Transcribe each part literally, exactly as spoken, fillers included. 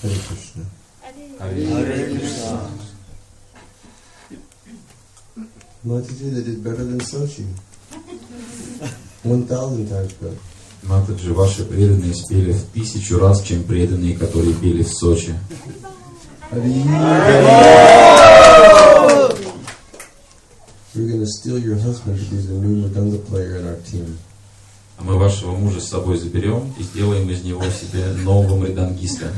Hare Krishna. Hare Krishna. Mataji, they did better than Sochi. One thousand times better. Матаджи, ваши преданные спели в тысячу раз, чем преданные, которые пели в Сочи. We're going to steal your husband to be the new Mridanga player in our team. А мы вашего мужа с собой заберем и сделаем из него себе нового мридангиста.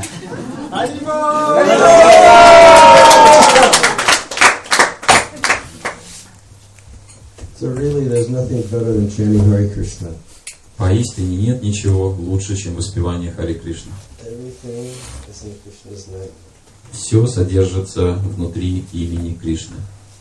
So really, there's nothing better than chanting Hare Krishna. Поистине нет ничего лучше, чем воспевание Харе Кришна. Everything is in Krishna's name. Все содержится внутри имени Кришны.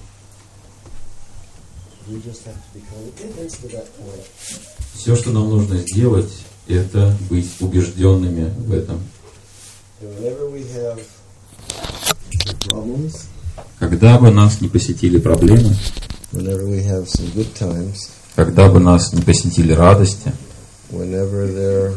We just have to become convinced of that point. Все, что нам нужно сделать, это быть убежденными в этом. And whenever we have problems, когда бы нас не посетили проблемы, whenever we have some good times, когда бы нас не посетили радости, whenever there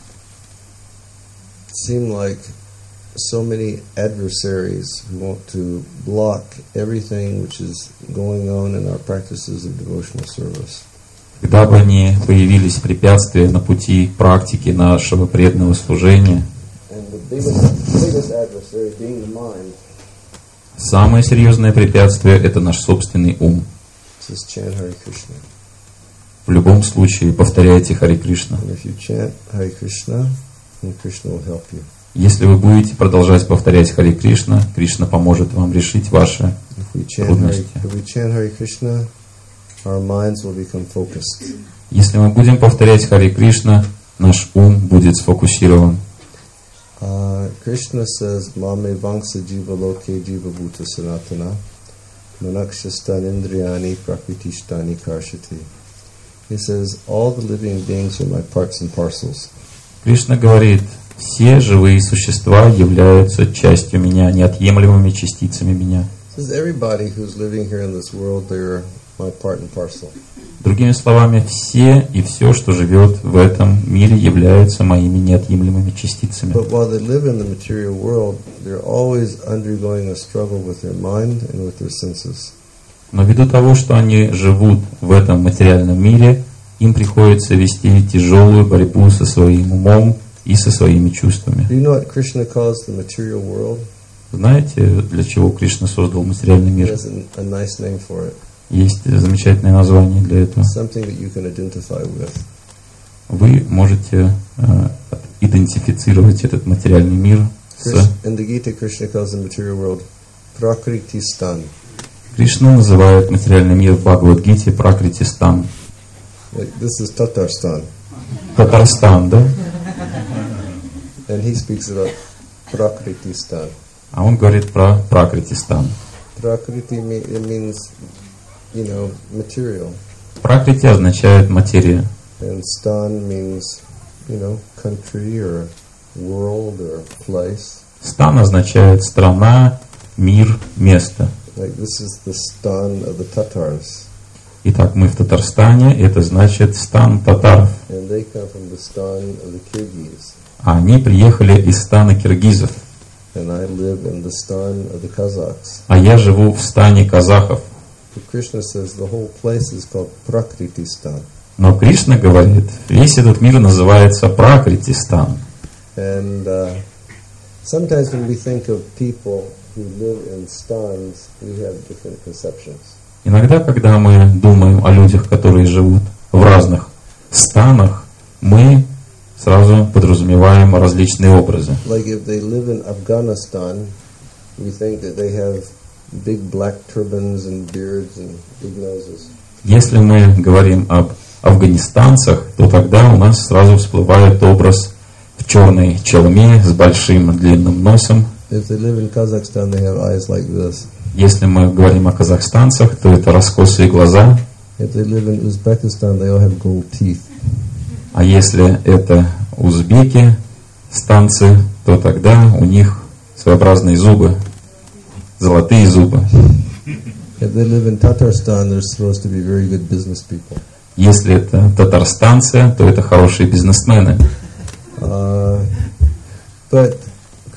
seem like so many adversaries who want to block everything which is going on in our practices of devotional service. Когда бы не появились препятствия на пути практики нашего преданного служения, And the biggest, biggest adversary being the mind, самое серьезное препятствие – это наш собственный ум. just chant Hare Krishna. В любом случае, повторяйте Харе Кришна. And if you chant Hare Krishna, then Krishna will help you. Если вы будете продолжать повторять Харе Кришна, Кришна поможет вам решить ваши If we chant Hare, трудности. if we chant Hare Krishna, our minds will become focused. Если мы будем повторять Харе Кришна, наш ум будет сфокусирован. Uh, Krishna says, Mame Vangsa Jiva Loke Jiva Bhuta Sanatana Manakshastan Indriyani Prakritishtani Karshati. He says, all the living beings are my parts and parcels. Кришна говорит, все живые существа являются частью меня, неотъемлемыми частицами меня. He says, everybody who's living here in this world, they're my part and parcel. Другими словами, все и все, что живет в этом мире, являются моими неотъемлемыми частицами. But while they live in the material world, they're always undergoing a struggle with their mind and with their senses. Но ввиду того, что они живут в этом материальном мире, им приходится вести тяжелую борьбу со своим умом и со своими чувствами. Do you know what Krishna calls the material world? Знаете, для чего Кришна создал материальный He мир? has a, a nice name for it. Есть замечательное название для этого. Something that you can identify with. Вы можете э, идентифицировать этот материальный мир с... In the Gita, Krishna calls the material world Prakritistan. Кришна называет материальный мир в Бхагавад-гите Пракритистан. Like, this is Tatarstan. Татарстан, да? And he speaks about Prakritistan. А он говорит про Пракритистан. Prakriti me- it means, you know, material. Пракрити означает материя. And stan means, you know, country or world or place. Стан означает страна, мир, место. Like this is the stan of the Tatars. Итак, мы в Татарстане, это значит стан татаров. And they come from the stan of the Kyrgyz. А они приехали из стана киргизов. And I live in the stan of the Kazakhs. А я живу в стане казахов. But Krishna says the whole place is called Prakritistan. Но Кришна говорит, весь этот мир называется Пракритистан. And uh, sometimes when we think of people who live in stans, we have different conceptions. Иногда, когда мы думаем о людях, которые живут в разных станах, мы сразу подразумеваем различные образы. Like if they live in Afghanistan, we think that they have big black turbans and beards and big noses. Если мы говорим об афганистанцах, то тогда у нас сразу всплывает образ в черной челме с большим длинным носом. If they live in Kazakhstan, they have eyes like this. Если мы говорим о казахстанцах, то это раскосые глаза. If they live in Uzbekistan, they all have gold teeth. А если это узбеки, станцы, то тогда у них своеобразные зубы, золотые зубы. If they live in Tatarstan, they're supposed to be very good business people. Если это татарстанцы, то это хорошие бизнесмены. Uh, but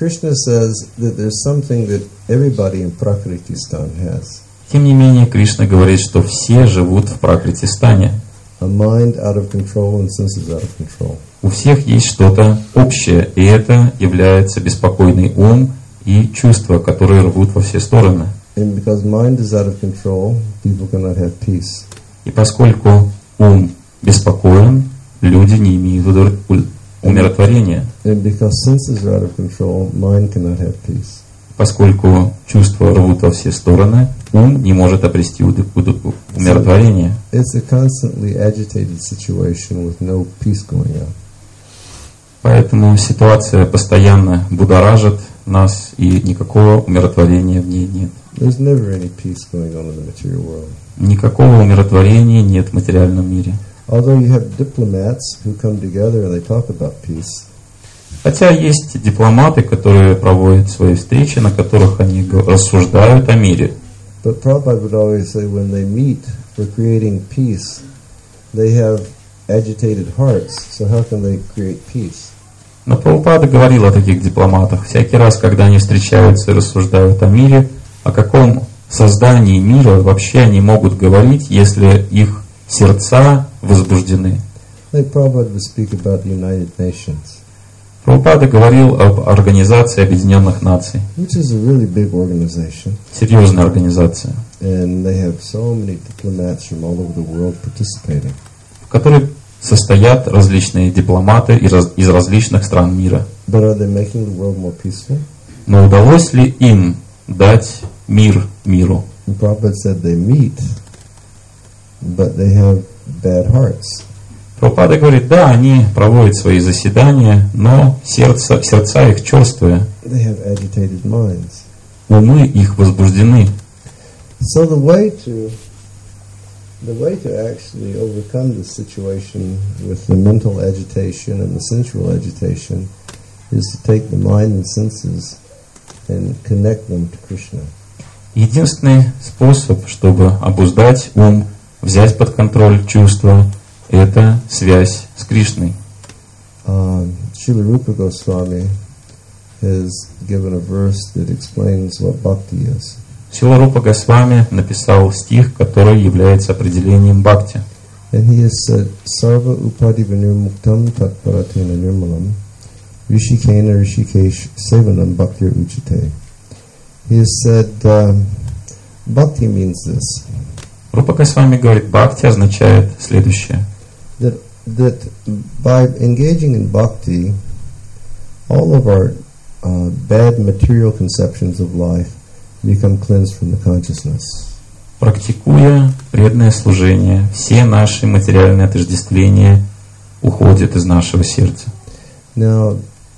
Krishna says that there's something that everybody in Prakritistan has. Тем не менее, Кришна говорит, что все живут в Пракритистане. A mind out of control and senses out of control. У всех есть что-то общее, и это является беспокойный ум и чувства, которые рвут во все стороны. And because mind is out of control, people cannot have peace. И поскольку ум беспокоен, люди не имеют удов- умиротворения. And because senses are out of control, mind cannot have peace. Поскольку чувства рвут во все стороны, ум не может обрести уд- уд- умиротворение. It's a constantly agitated situation with no peace going on. Поэтому ситуация постоянно будоражит нас, и никакого умиротворения в ней нет. There's never any peace going on in the material world. Никакого умиротворения нет в материальном мире. Although you have diplomats who come together and they talk about peace, Хотя есть дипломаты, которые проводят свои встречи, на которых они г- рассуждают о мире. but Prabhupada would always say when they meet for creating peace, they have agitated hearts, so how can they create peace? Но Прабхупада говорил о таких дипломатах. Всякий раз, когда они встречаются и рассуждают о мире, о каком создании мира вообще они могут говорить, если их сердца возбуждены. Like Prabhupada would speak about the United Nations, Прабхупада говорил об Организации Объединенных Наций. which is a really big organization, Серьезная организация, and they have so many diplomats from all over the world participating. в которой состоят различные дипломаты из раз- из различных стран мира. But are they making the world more peaceful? Но удалось ли им дать мир миру? And Prabhupada said they meet, but they have bad hearts. Прабхупада говорит, да, они проводят свои заседания, но сердце, сердца их черствые, They have agitated minds. умы их возбуждены. So the way to the way to actually overcome this situation with the mental agitation and the sensual agitation is to take the mind and senses and connect them to Krishna. Единственный способ, чтобы обуздать ум, взять под контроль чувства, это связь с Кришной. Um, Srila Rupa Goswami has given a verse that explains what bhakti is. Шрила Рупа Госвами написал стих, который является определением бхакти. And he has said, Sarva upadi vinirmuktam tatparatena nirmalam rishikena rishikesh sevanam bhaktir uchite. He has said, um, bhakti means this, Рупа Госвами говорит, бхакти означает следующее. that, that by engaging in bhakti, all of our uh, bad material conceptions of life become cleansed from the consciousness. Практикуя преданное служение, все наши материальные отождествления уходят из нашего сердца. Now,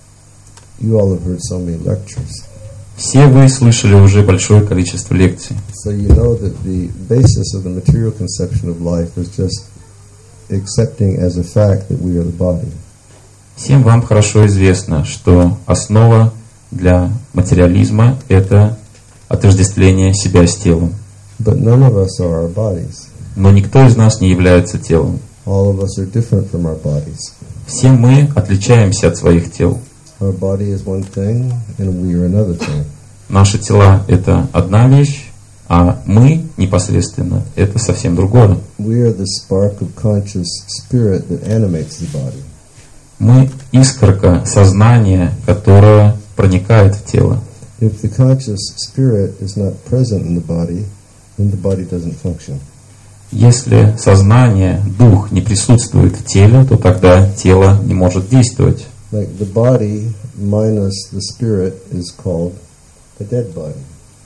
you all have heard so many lectures, Все вы слышали уже большое количество лекций. so you know that the basis of the material conception of life is just accepting as a fact that we are the body. Всем вам хорошо известно, что основа для материализма – это отождествление себя с телом. But none of us are our bodies. Но никто из нас не является телом. All of us are different from our bodies. Все мы отличаемся от своих тел. Our body is one thing, and we are another thing. Наши тела – это одна вещь, а мы непосредственно – это совсем другое. We are the spark of conscious spirit that animates the body. Мы искорка сознания, которая проникает в тело. If the conscious spirit is not present in the body, then the body doesn't function. Если сознание, дух не присутствует в теле, то тогда тело не может действовать. Like the body minus the spirit is called a dead body.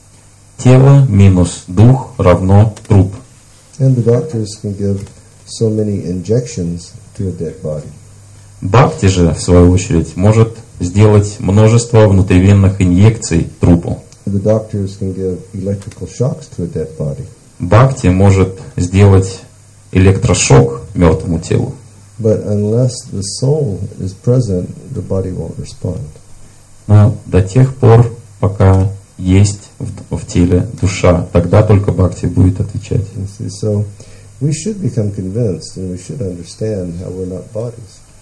Тело минус дух равно труп. And the doctors can give so many injections to a dead body. Бхакти же, в свою очередь, может сделать множество внутривенных инъекций трупу. The doctors can give electrical shocks to a dead body. Бхакти может сделать электрошок мертвому телу. But unless the soul is present, the body won't respond. Но до тех пор, пока есть в, в теле душа, тогда только бхакти будет отвечать. You see, so we should become convinced and we should understand how we're not bodies.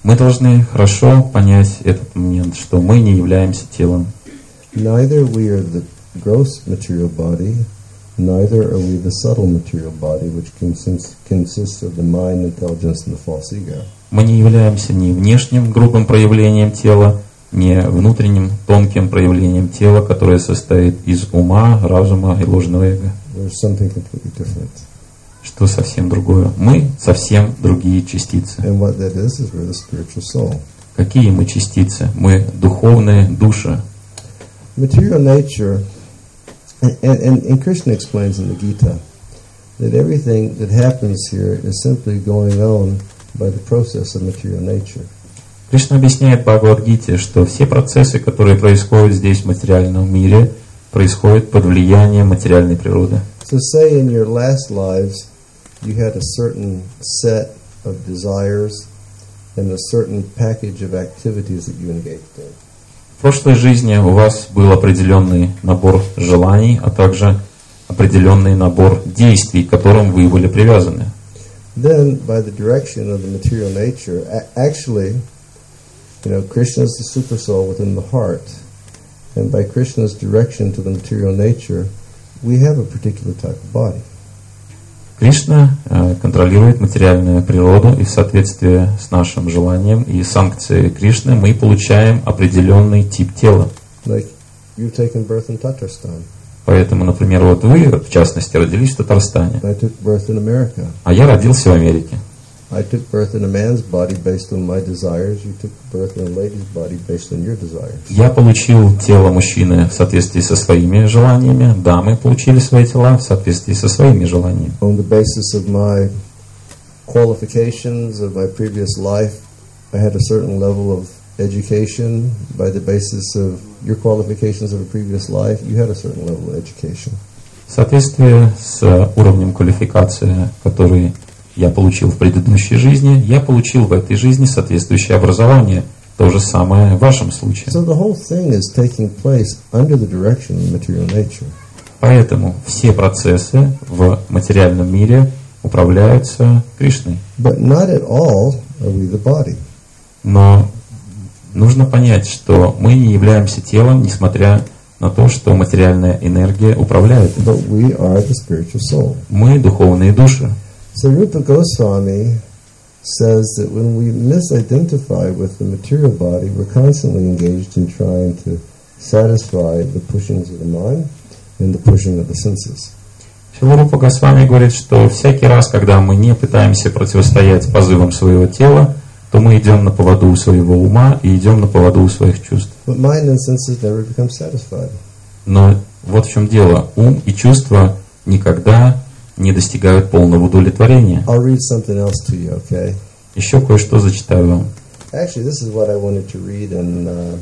Мы должны хорошо понять этот момент, что мы не являемся телом. Neither we are the gross material body, neither are we the subtle material body, which consists, consists of the mind, intelligence, and the false ego. Мы не являемся ни внешним грубым проявлением тела, ни внутренним тонким проявлением тела, которое состоит из ума, разума и ложного эго. There's something completely different. Что совсем другое. Мы совсем другие частицы. And what that is, is we're the spiritual soul. Какие мы частицы? Мы духовные души. Material nature, and, and, and Krishna explains in the Gita that everything that happens here is simply going on by the process of material nature. Кришна объясняет в Бхагавад-гите, что все процессы, которые происходят здесь в материальном мире, происходят под влиянием материальной природы. So say in your last lives you had a certain set of desires and a certain package of activities that you engaged in. В прошлой жизни у вас был определенный набор желаний, а также определенный набор действий, к которым вы были привязаны. Then, by the direction of the material nature, a- actually, you know, Krishna is the super soul within the heart, and by Krishna's direction to the material nature, we have a particular type of body. Кришна э, контролирует материальную природу, и в соответствии с нашим желанием и санкцией Кришны мы получаем определенный тип тела. Like you've taken birth in Tatarstan. Поэтому, например, вот вы, в частности, родились в Татарстане, I took birth in America. а я родился в Америке. I took birth in a man's body based on my desires. You took birth in a lady's body based on your desires. Я получил тело мужчины в соответствии со своими желаниями, дамы получили свои тела в соответствии со своими желаниями. On the basis of my qualifications of my previous life, I had a certain level of education. By the basis of your qualifications of a previous life, you had a certain level of education. В соответствии с уровнем квалификации, который я получил в предыдущей жизни, я получил в этой жизни соответствующее образование. То же самое в вашем случае. So the whole thing is taking place under the direction of material nature. Поэтому все процессы в материальном мире управляются Кришной. But not at all are we the body. Но нужно понять, что мы не являемся телом, несмотря на то, что материальная энергия управляет. But we are the spiritual soul. Мы духовные души. So Rupa Goswami says that when we misidentify with the material body, we're constantly engaged in trying to satisfy the pushings of the mind and the pushing of the senses. Шрила Рупа Госвами говорит, что всякий раз, когда мы не пытаемся противостоять позывам своего тела, то мы идем на поводу у своего ума и идем на поводу у своих чувств. But mind and senses never become satisfied. Но вот в чем дело. Ум и чувства никогда не достигают полного удовлетворения. I'll read something else to you, okay? Еще кое-что зачитаю вам. Actually, this is what I wanted to read, and uh,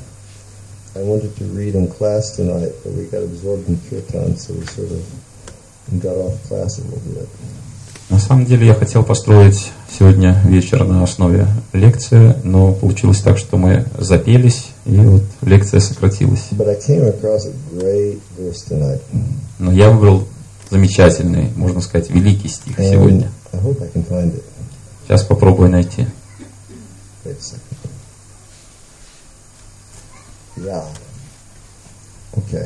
I wanted to read in class tonight, but we got absorbed in kirtan, so we sort of got off class a little bit. На самом деле я хотел построить сегодня вечер на основе лекции, но получилось так, что мы запелись, и вот лекция сократилась. But I came across a great verse tonight. Но я выбрал замечательный, можно сказать, великий стих And сегодня. I hope I can find it. Сейчас попробую найти. Wait a second. Yeah. Okay.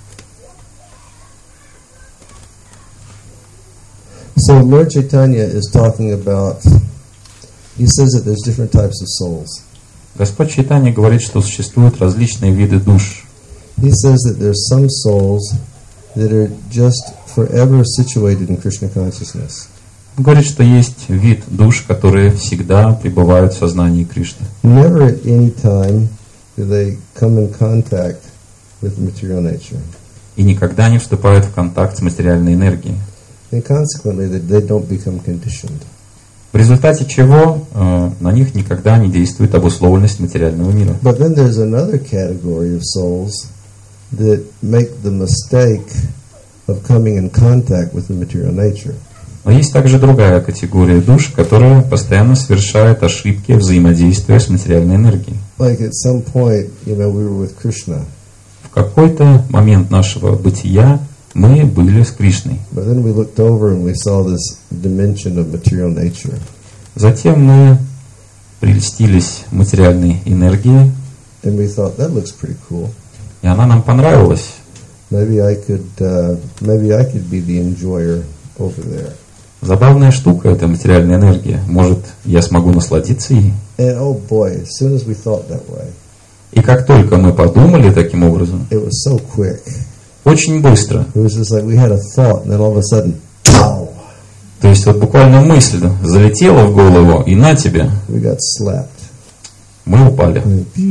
So Lord Chaitanya is talking about, he says that there's different types of souls. Господь Чайтанья говорит, что существуют различные виды душ. He says that there's some souls that are just forever situated in Krishna consciousness. Он говорит, что есть вид душ, которые всегда пребывают в сознании Кришны. Never at any time do they come in contact with material nature. И никогда не вступают в контакт с материальной энергией. And consequently, they, they don't become conditioned. В результате чего э, на них никогда не действует обусловленность материального мира. But then there's another category of souls that make the mistake of coming in contact with the material nature. Но есть также другая категория душ, которая постоянно совершает ошибки взаимодействия с материальной энергией. Like at some point, you know, we were with Krishna. В какой-то момент нашего бытия мы были с Кришной. But then we looked over and we saw this dimension of material nature. Затем мы прельстились материальной энергией, and we thought that looks pretty cool. и она нам понравилась. Maybe I could, uh, maybe I could be the enjoyer over there. Забавная штука эта материальная энергия. Может, я смогу насладиться ей? And oh boy, as soon as we thought that way, И как только мы подумали таким образом, it was so quick. очень быстро, It was just like we had a thought, and then all of a sudden, pow! то есть вот буквально мысль залетела в голову, и на тебе, We got slapped. мы упали.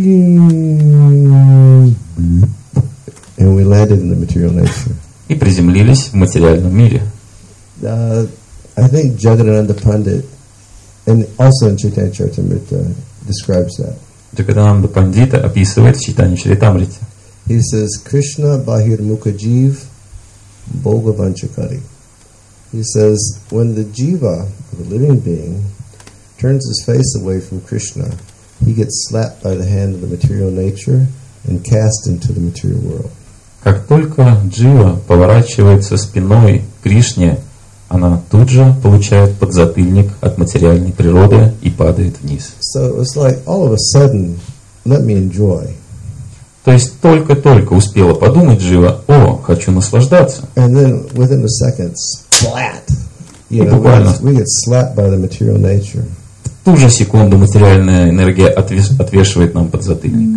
And we landed in the material nature. И приземлились в материальном мире. Uh, I think Jagadananda Pandit, and also in Chaitanya Charitamrita, describes that. Джагадананда Пандита описывает в Чайтанья Чаритамрите. He says, Krishna Bahir Mukha Jeev Bhoga Vanchakari. He says, when the jiva, the living being, turns his face away from Krishna, he gets slapped by the hand of the material nature and cast into the material world. Как только джива поворачивается спиной к Кришне, она тут же получает подзатыльник от материальной природы и падает вниз. So it's like all of a sudden, let me enjoy. То есть только-только успела подумать джива: о, хочу наслаждаться. And then within a second, splat. You И know, буквально we get slapped by the material nature. в ту же секунду материальная энергия отвеш- отвешивает нам подзатыльник.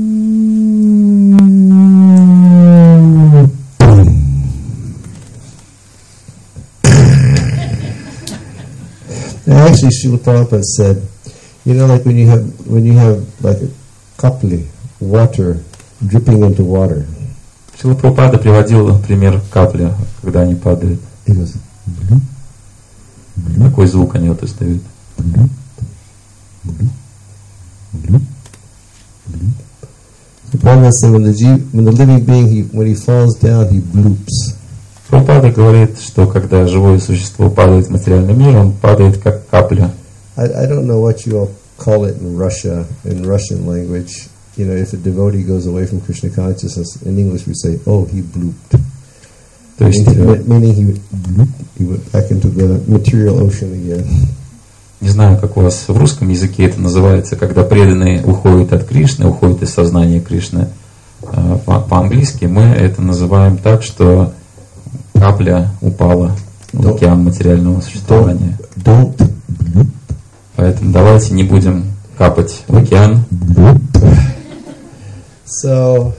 Actually, Srila Prabhupada said, you know, like when you have when you have like a kapli, water dripping into water. Шрила Прабхупада приводил пример капли, когда они падают. He goes, Какой звук они вот издают? the Prabhupada said when the Jeev, when the living being, he, when he falls down, he bloops. Прабхупада говорит, что когда живое существо падает в материальный мир, он падает как капля. I, I don't know what you all call it in Russia, in Russian language. You know, if a devotee goes away from Krishna consciousness, in English we say, oh, he blooped. То есть, Meaning, meaning he, would bloop, he went back into the material ocean again. не знаю, как у вас в русском языке это называется, когда преданные уходят от Кришны, уходят из сознания Кришны. По- По-английски мы это называем так, что капля упала в океан материального существования. Don't bloop. Поэтому давайте не будем капать в океан. So,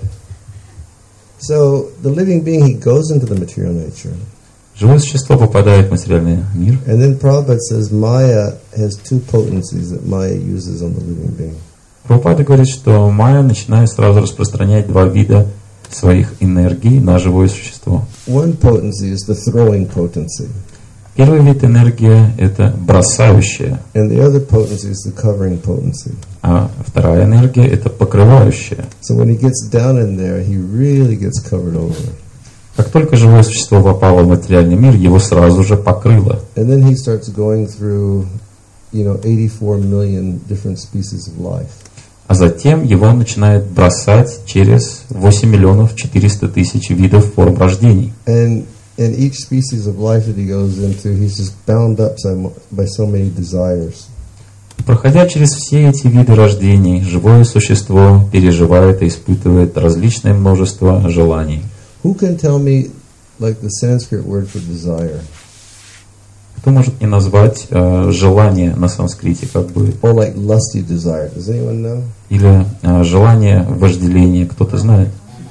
so the living being, he goes into the material nature. Живое существо попадает в материальный мир. And then Prabhupada says Maya has two potencies that Maya uses on the living being. Прабхупада говорит, что майя начинает сразу распространять два вида своих энергий на живое существо. One potency is the throwing potency, Первый вид энергии – это бросающая, and the other potency is the covering potency. а вторая энергия – это покрывающая. So when he gets down in there, he really gets covered over. Как только живое существо попало в материальный мир, его сразу же покрыло. And then he starts going through, you know, eighty-four million different species of life. А затем его начинает бросать через восемь миллионов четыреста тысяч видов форм рождений. And in each species of life that he goes into, he's just bound up so- by so many desires. Проходя через все эти виды рождений, живое существо переживает и испытывает различное множество желаний. Who can tell me, like, the Sanskrit word for desire? Кто может мне назвать э, желание на санскрите, как бы, Or like lusty desire? Does anyone know? или э, желание вожделения, кто-то знает?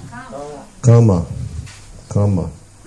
Kama. Kama.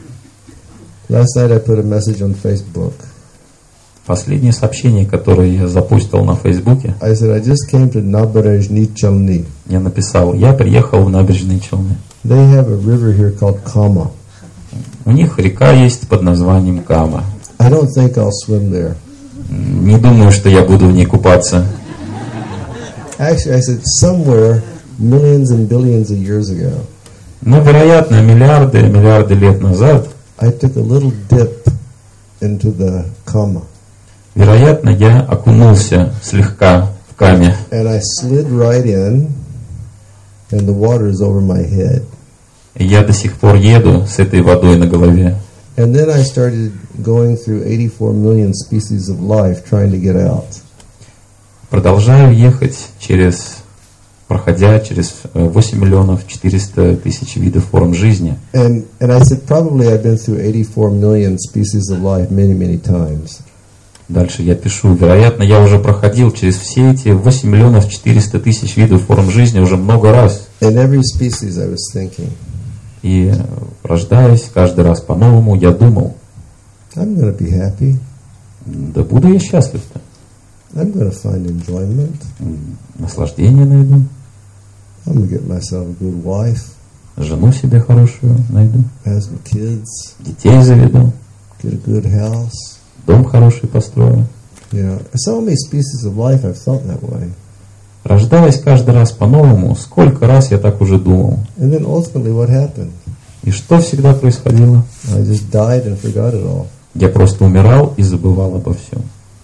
Last night I put a message on Facebook. Последнее сообщение, которое я запустил на Фейсбуке, I said, I just came to Nabarajni Chalni. я написал: я приехал в набережные Челны. They have a river here called Kama. У них река есть под названием Кама. I don't think I'll swim there. Не думаю, что я буду в ней купаться. Actually, I said, somewhere millions and billions of years ago, Но, вероятно, миллиарды, миллиарды лет назад, I took a little dip into the Kama. вероятно, я окунулся слегка в Каме. And I slid right in, and the water is over my head. И я до сих пор еду с этой водой на голове. And then I started going through eighty-four million species of life trying to get out. продолжаю ехать через, проходя через восемь миллионов четыреста тысяч видов форм жизни. And, and I said, probably I've been through eighty-four million species of life many, many times. Дальше я пишу, вероятно, я уже проходил через все эти восемь миллионов четыреста тысяч видов форм жизни уже много раз. In every species I was thinking, И рождаясь каждый раз по-новому, я думал, I'm going to be happy. да буду я счастлив-то. I'm going to find enjoyment. Наслаждение найду. I'm going to get myself a good wife. Жену себе хорошую найду. Have some kids. Детей заведу. Get a good house. Дом хороший построю. You know, so many species of life I've thought that way. Рождаясь каждый раз по-новому, сколько раз я так уже думал. And then ultimately what happened? И что всегда происходило? I just died and forgot it all. Я просто умирал и забывал обо всем.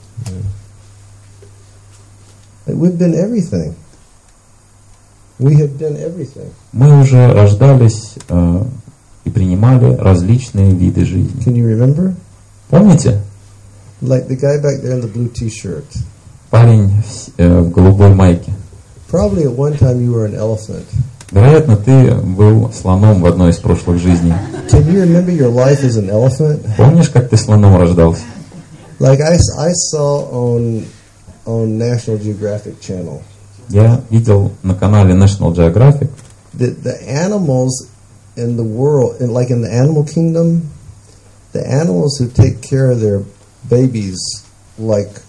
Yeah. We've been everything. We have done everything. Мы уже рождались э, и принимали различные виды жизни. Can you remember? Помните? Like the guy back there in the blue T-shirt. Парень в, э, в голубой майке. Probably at one time you were an elephant. Вероятно, ты был слоном в одной из прошлых жизней. Can you remember your life as an elephant? Помнишь, как ты слоном рождался? Like I, I saw on on National Geographic Channel. Я видел на канале National Geographic. The the animals in the world, in, like in the animal kingdom, the animals who take care of their babies, like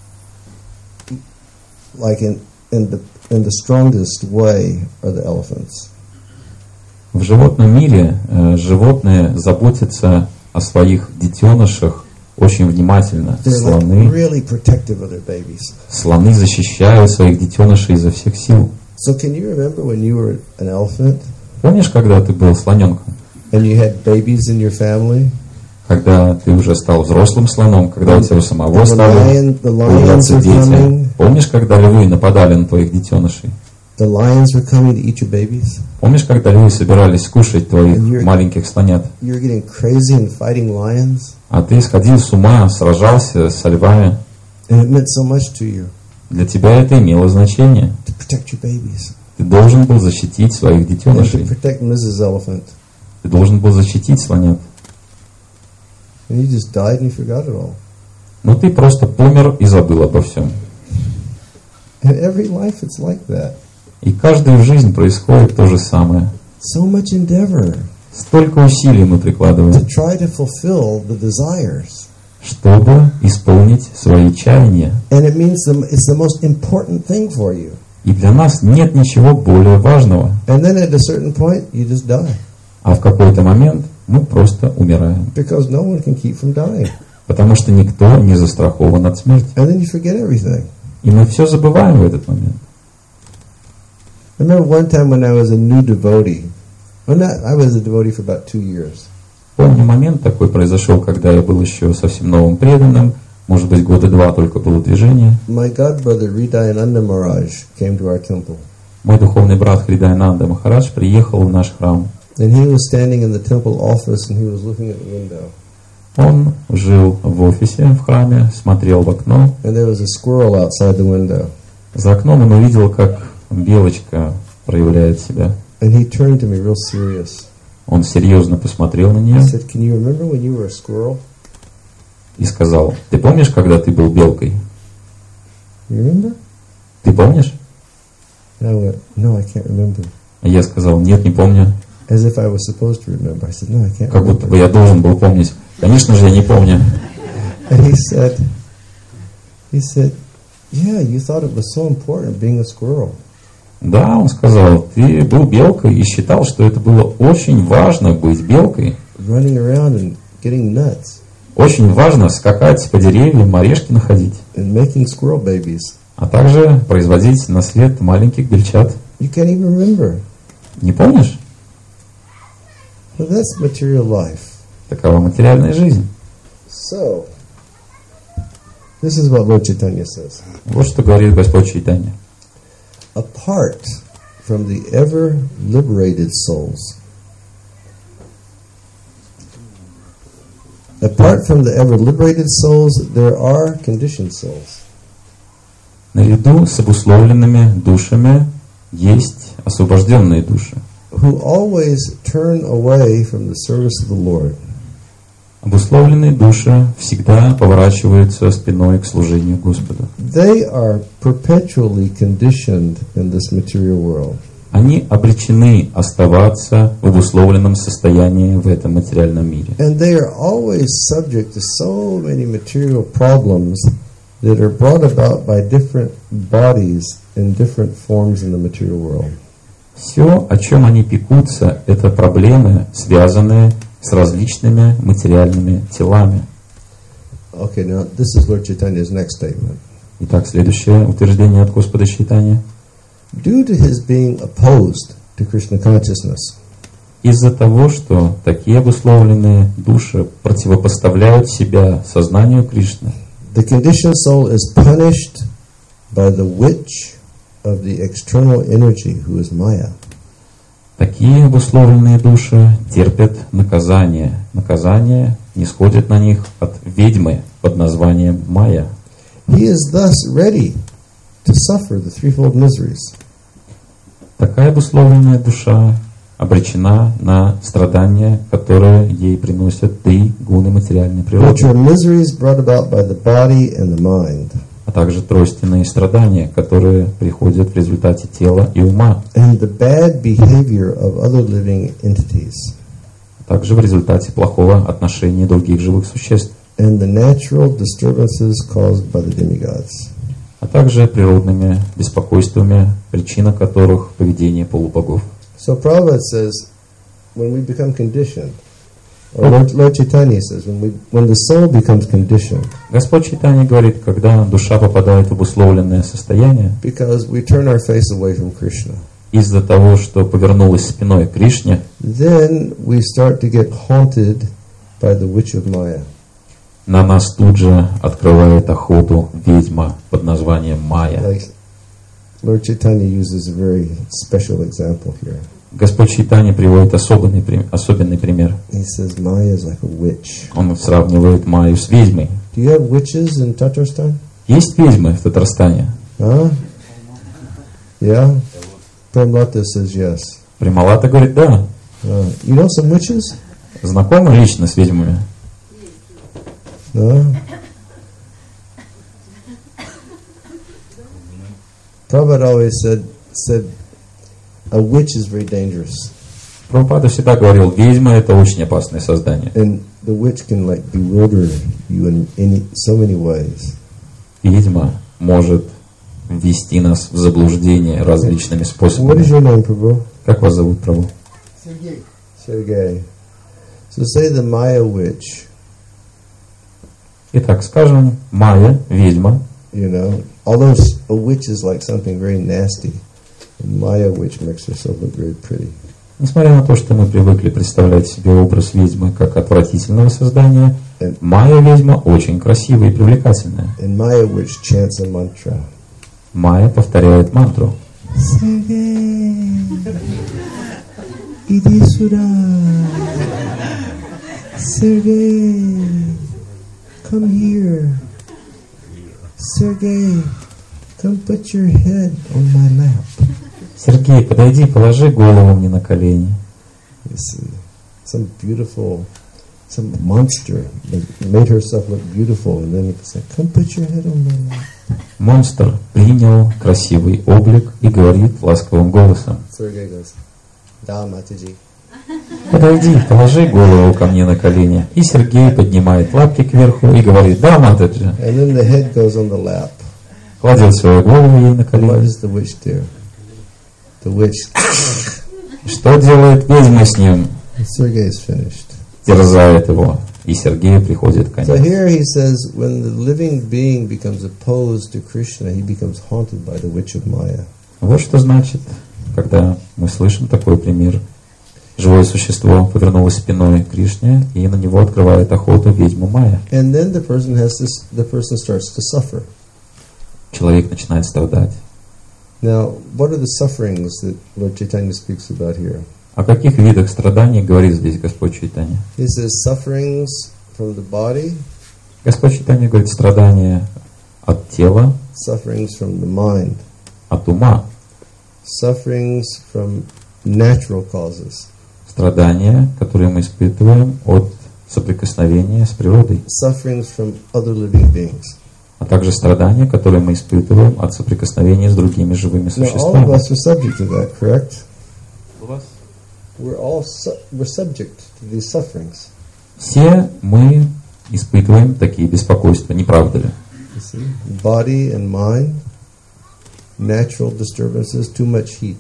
like in in the in the strongest way, are the elephants. В животном мире э, животные заботятся о своих детенышах очень внимательно. They're Слоны, like really protective of their babies. слоны защищают своих детенышей изо всех сил. So can you remember when you were an elephant Помнишь, когда ты был слоненком? and you had babies in your family? Когда ты уже стал взрослым слоном, когда у тебя у самого The стали lion, the lions появляться were дети. coming. Помнишь, когда львы нападали на твоих детенышей? The lions were coming to eat your babies. Помнишь, когда львы собирались кушать твоих You're- маленьких слонят? You were getting crazy and fighting lions, А ты сходил с ума, сражался со львами. and it meant so much to you Для тебя это имело значение. to protect your babies Ты должен был защитить своих and to детенышей. protect Missus Elephant. Ты должен был защитить слонят. And you just died and you forgot it all. Но ты просто помер и забыл обо всем. And every life it's like that. И каждую жизнь происходит то же самое. So much endeavor Столько усилий мы to прикладываем, try to fulfill the desires. чтобы исполнить свои чаяния. And it means the, it's the most important thing for you. И для нас нет ничего более важного. And then at a certain point, you just die. А в какой-то момент мы просто умираем. Because no one can keep from dying. Потому что никто не застрахован от смерти. And then you forget everything. И мы все забываем в этот момент. I remember one time when I was a new devotee. Well, not, I was a devotee for about two years. Помню, момент такой произошел, когда я был еще совсем новым преданным. Может быть, года два только было движение. My godbrother Ridayananda Maharaj came to our temple. Мой духовный брат Хридаянанда Махарадж приехал в наш храм. And he was standing in the temple office and he was looking at the window. Он жил в офисе в храме, смотрел в окно. And there was a squirrel outside the window. За окном он увидел, как белочка проявляет себя. And he turned to me real serious. Он серьезно посмотрел на He нее said, "Can you remember when you were a squirrel?" и сказал: «Ты помнишь, когда ты был белкой? You remember? Ты помнишь?» And I went, "No, I can't remember." А я сказал: «Нет, не помню». As if I was supposed to remember. I said, "No, I can't Как будто бы remember." я должен был помнить. Конечно же, я не помню. And he said, he said, "Yeah, you thought it was so important being a squirrel." Да, он сказал: «Ты был белкой и считал, что это было очень важно быть белкой. Running around and getting nuts Очень важно скакать по деревьям, орешки находить, and making squirrel babies. а также производить на свет маленьких бельчат. You can't even remember." Не помнишь? Well, that's material life. Такова материальная жизнь». So, this is what Lord Chaitanya says. Вот что говорит Господь Чайтанья. Apart from the ever liberated souls, apart from the ever liberated souls, there are conditioned souls. Наряду с обусловленными душами есть освобожденные души, who always turn away from the service of the Lord. Обусловленные души всегда поворачиваются спиной к служению Господу. They are perpetually conditioned in this material world. Они обречены оставаться в обусловленном состоянии в этом материальном мире. And they are always subject to so many material problems that are brought about by different bodies in different forms in the material world. Все, о чем они пекутся, это проблемы, связанные с различными материальными телами. Okay, now this is Lord Chaitanya's next statement. Итак, следующее утверждение от Господа Чайтаньи. Due to his being opposed to Krishna consciousness, Из-за того, что такие обусловленные души противопоставляют себя сознанию Кришны, the conditioned soul is punished by the witch of the external energy, who is Maya. такие обусловленные души терпят наказание. Наказание нисходит на них от ведьмы под названием Майя. He is thus ready to suffer the threefold miseries. Такая обусловленная душа обречена на страдания, которые ей приносят три гуны материальной природы, Which are miseries brought about by the body and the mind, а также тройственные страдания, которые приходят в результате тела и ума, and the bad behavior of other living entities, а также в результате плохого отношения других живых существ, and the natural disturbances caused by the demigods. а также природными беспокойствами, причина которых поведение полубогов. So Prabhupada says, when we become conditioned, or Lord, Lord Chaitanya says, when we, when the soul becomes conditioned, Господь Чайтанья говорит, когда душа попадает в обусловленное состояние, because we turn our face away from Krishna, из-за того, что повернулась спиной к Кришне, then we start to get haunted by the witch of Maya. на нас тут же открывает охоту ведьма под названием Майя. Like Lord Chaitanya uses a very special example here. Господь Чайтанья приводит особенный, при- особенный пример. He says Maya is like a witch. Он сравнивает Майю с ведьмой. Do you have witches in Tatarstan? Есть ведьмы в Татарстане? Huh? Yeah? Premlata says yes. Прималата говорит, да. Uh, you know some witches? Знакомы лично с ведьмами? No? Prabhupada always said, said a witch is very dangerous. Прабхупада всегда говорил, ведьма это очень опасное создание. And the witch can like bewilder you in any, so many ways. Ведьма может ввести нас в заблуждение различными What is способами. your name, Prabhu? Как вас зовут, Прабху? Sergey. Sergey. So say the Maya witch, Итак, скажем, Майя, ведьма, you know, although s- a witch is like something very nasty, the Maya witch makes herself look very pretty. несмотря на то, что мы привыкли представлять себе образ ведьмы как отвратительного создания, And, Майя ведьма очень красивая и привлекательная. and Maya witch chants a mantra. Майя повторяет мантру. Sergey, иди сюда. Sergey, come here. Sergey, come put your head on my lap. Сергей, подойди, положи голову мне на колени. You see, some beautiful, some monster made herself look beautiful, and then it said, "Come put your head on my lap." Монстр принял красивый облик и говорит ласковым голосом. Sergey goes, "Da Mataji." Подойди, положи голову ко мне на колени. И Сергей поднимает лапки кверху и говорит, да, Матаджи. And then the head goes on the lap. Кладет свою голову ей на What колени. does the witch do? The witch, Что делает ведьма с ним? Sergey is finished. Терзает его. И Сергею приходит So конец. here he says, when the living being becomes opposed to Krishna, he becomes haunted by the witch of Maya. Вот что значит, когда мы слышим такой пример. Живое существо повернулось спиной к Кришне, и на него открывает охоту ведьма Майя. And then the person has to, the person starts to suffer. Человек начинает страдать. Now, what are the sufferings that Lord Chaitanya speaks about here? О каких видах страданий говорит здесь Господь Чайтанья? He says sufferings from the body, Господь Чайтанья говорит страдания от тела, sufferings from the mind, от ума, sufferings from natural causes, страдания, которые мы испытываем от соприкосновения с природой, sufferings from other living beings. а также страдания, которые мы испытываем от соприкосновения с другими живыми Now, all of существами. us are subject to that, correct? We're all su- we're subject to these sufferings. Все мы испытываем такие беспокойства, не правда ли? You see, body and mind, natural disturbances, too much heat,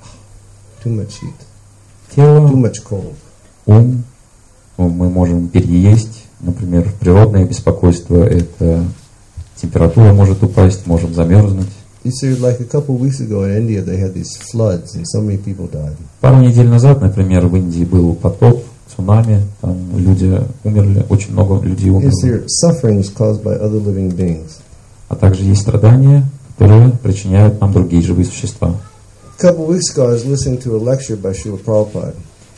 too much heat, too Тело, much cold. ум, ну, мы можем переесть, например, природное беспокойство, это температура может упасть, можем замерзнуть. You see, like a couple of weeks ago in India, they had these floods, and so many people died. Пару недель назад, например, в Индии был потоп, цунами, там люди умерли, очень много людей You see, умерло. sufferings caused by other living beings. А также есть страдания, которые причиняют нам другие живые существа. A couple of weeks ago, I was listening to a lecture by Srila Prabhupada,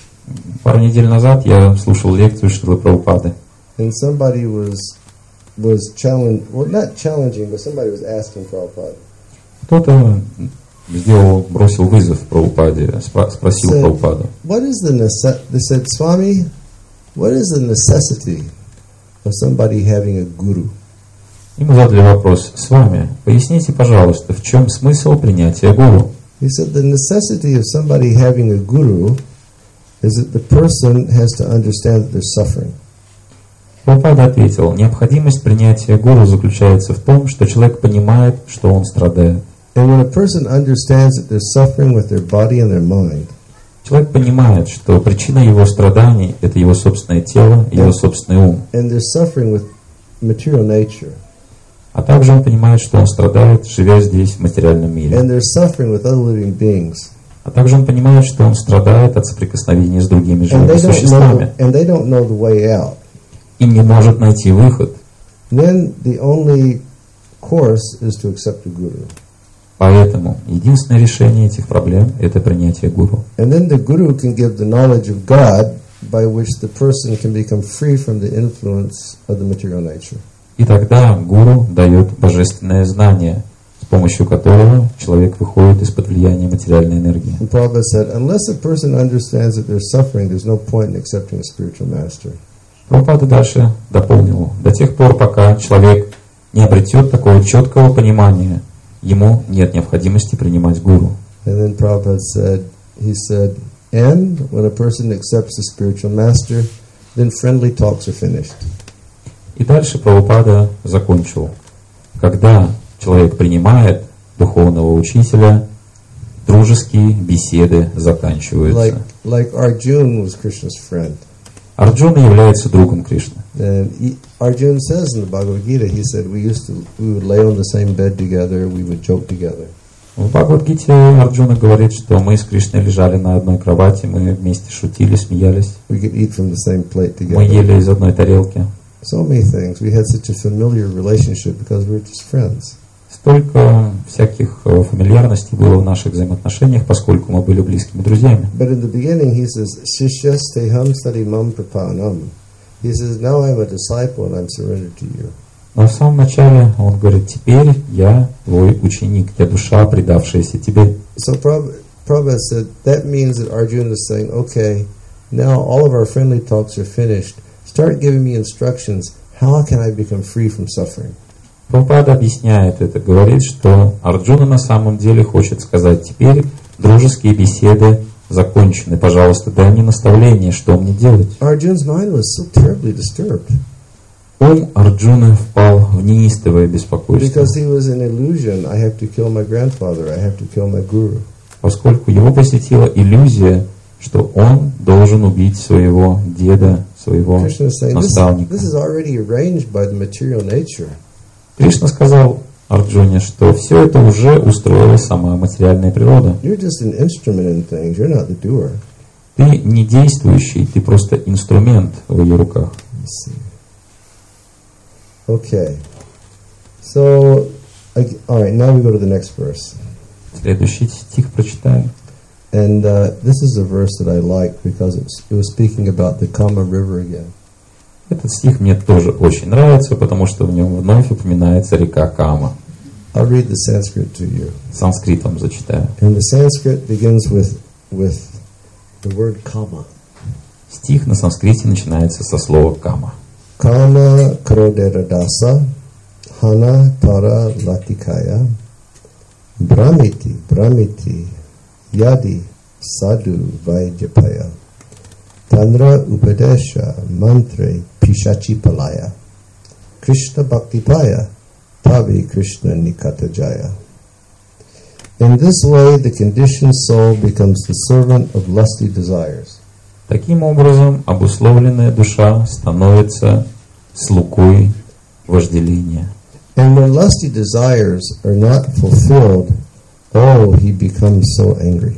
Пару недель назад я слушал лекцию Шрилы Прабхупады. and somebody was was challenging, well, not challenging, but somebody was asking Prabhupada. Кто-то сделал, бросил вызов Прабхупаде, спро- спросил Said, Прабхупаду. What is the nece- They said, Swami, what is the necessity of somebody having a guru? Ему задали вопрос: с вами, поясните, пожалуйста, в чем смысл принятия гуру? He said the necessity of somebody having a guru is that the person has to understand that they're suffering. Прабхупада ответил: необходимость принятия гуру заключается в том, что человек понимает, что он страдает. And when a person understands that they're suffering with their body and their mind, Человек понимает, что причина его страданий – это его собственное тело, его собственный ум. and they're suffering with material nature, А также он понимает, что он страдает, живя здесь, в материальном мире. and they're suffering with other living beings, А также он понимает, что он страдает от соприкосновения с другими and живыми they don't know, существами and they don't know the way out, и не может найти выход. then the only course is to accept a guru. Поэтому единственное решение этих проблем – это принятие гуру. And then the guru can give the knowledge of God by which the person can become free from the influence of the material nature. И тогда гуру дает божественное знание, с помощью которого человек выходит из-под влияния материальной энергии. And Prabhupada said, unless a person understands that they're suffering, there's no point in accepting a spiritual master. Прабхупада дальше дополнил: до тех пор, пока человек не обретет такого четкого понимания, ему нет необходимости принимать гуру. And then Prabhupada said, he said, and when a person accepts a spiritual master, then friendly talks are finished. И дальше Прабхупада закончил: когда человек принимает духовного учителя, дружеские беседы заканчиваются. Like, like Arjuna was Krishna's friend. Арджуна является другом Кришны. And he, Arjuna says in the Bhagavad Gita, he said, we used to, we would lay on the same bed together, we would joke together. В Бхагавад-гите Арджуна говорит, что мы с Кришной лежали на одной кровати, мы вместе шутили, смеялись, We could eat from the same plate мы together. ели из одной тарелки. So many things. We had such a familiar relationship because we were just friends. Столько всяких э, фамильярностей было в наших взаимоотношениях, поскольку мы были близкими друзьями. But in the beginning, he says, Shishyasteham sarimam prapanam. He says, now I'm a disciple and I'm surrendered to you. Но в самом начале он говорит: теперь я твой ученик, я душа, предавшаяся тебе. So Prabhupada, Prabhupada said, that means that Arjuna is saying, okay, now all of our friendly talks are finished. Start giving me instructions. How can I become free from suffering? Прабхупада объясняет это, говорит, что Арджуна на самом деле хочет сказать: теперь дружеские беседы закончены, пожалуйста, дай мне наставление, что мне делать. Arjuna's mind was so terribly disturbed Ум Арджуны впал в неистовое беспокойство, because he was in illusion. I have to kill my grandfather. I have to kill my guru. поскольку его посетила иллюзия, что он должен убить своего деда, своего Krishna is saying, this, наставника. this is already arranged by the material nature. Кришна сказал Арджуне, что все это уже устроила сама материальная природа. You're just an instrument in things. You're not the doer. Ты не действующий, ты просто инструмент в ее руках. Let's see. Okay. So, I, all right, now we go to the next verse. Следующий стих прочитаем. And uh, this is a verse that I like because it was, it was speaking about the Kama River again. Этот стих мне тоже очень нравится, потому что в нем вновь упоминается река Кама. I'll read the Sanskrit to you. Санскрит вам зачитаю. And the Sanskrit begins with, with the word kama. Стих на санскрите начинается со слова кама. Kama krodera dasa, hana tara latikaya, brahmiti, brahmiti, yadi, sadhu vaidyapaya, tanra upadesha, mantre, pishachi palaya, Krishna bhaktipaya, tavi Krishna nikatajaya. In this way, the conditioned soul becomes the servant of lusty desires. Таким образом, обусловленная душа становится слугой вожделения. And when lusty desires are not fulfilled, oh, he becomes so angry.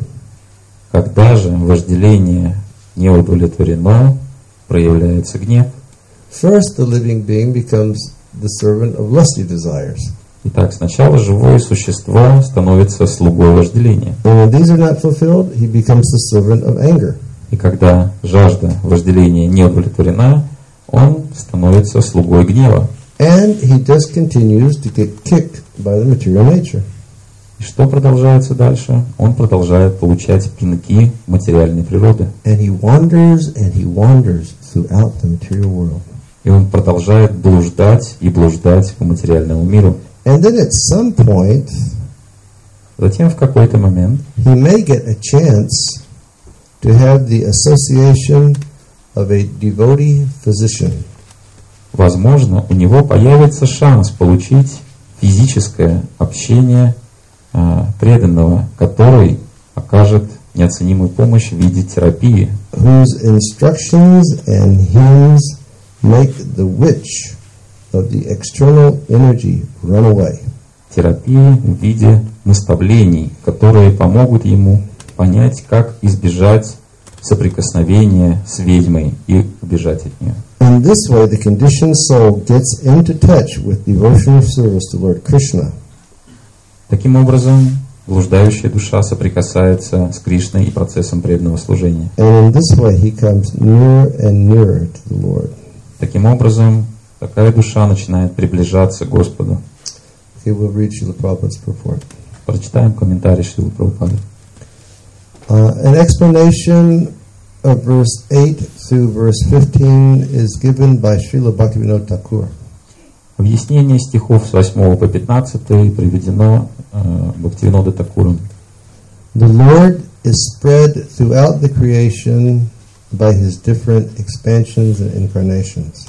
Когда же вожделение не удовлетворено, проявляется гнев. First, the living being becomes the servant of lusty desires. Итак, сначала живое существо становится слугой вожделения. And when these are not fulfilled, he becomes the servant of anger. И когда жажда вожделения не удовлетворена, он становится слугой гнева. And he just continues to get kicked by the material nature. И что продолжается дальше? Он продолжает получать пинки материальной природы. And he wanders and he wanders throughout the material world. И он продолжает блуждать и блуждать по материальному миру. And then at some point, Затем в какой-то момент he may get a chance to have the association of a devotee physician. возможно, у него появится шанс получить физическое общение а, преданного, который окажет неоценимую помощь в виде терапии, Whose instructions and hymns make the witch of the external energy run away. терапии в виде наставлений, которые помогут ему понять, как избежать соприкосновения с ведьмой и убежать от нее. In this way, the conditioned soul gets into touch with devotional service to Lord Krishna. Таким образом, блуждающая душа соприкасается с Кришной и процессом преданного служения. And in this way, he comes nearer and nearer to the Lord. Таким образом, такая душа начинает приближаться к Господу. Okay, we'll read Srila Prabhupada's purport. Прочитаем комментарий Шрилы Прабхупады. Uh, an explanation of verse eight through verse fifteen is given by Srila Bhaktivinoda Thakur. Объяснение стихов с восьмого по пятнадцатый приведено э, Бхактивинода Такуром. The Lord is spread throughout the creation by His different expansions and incarnations.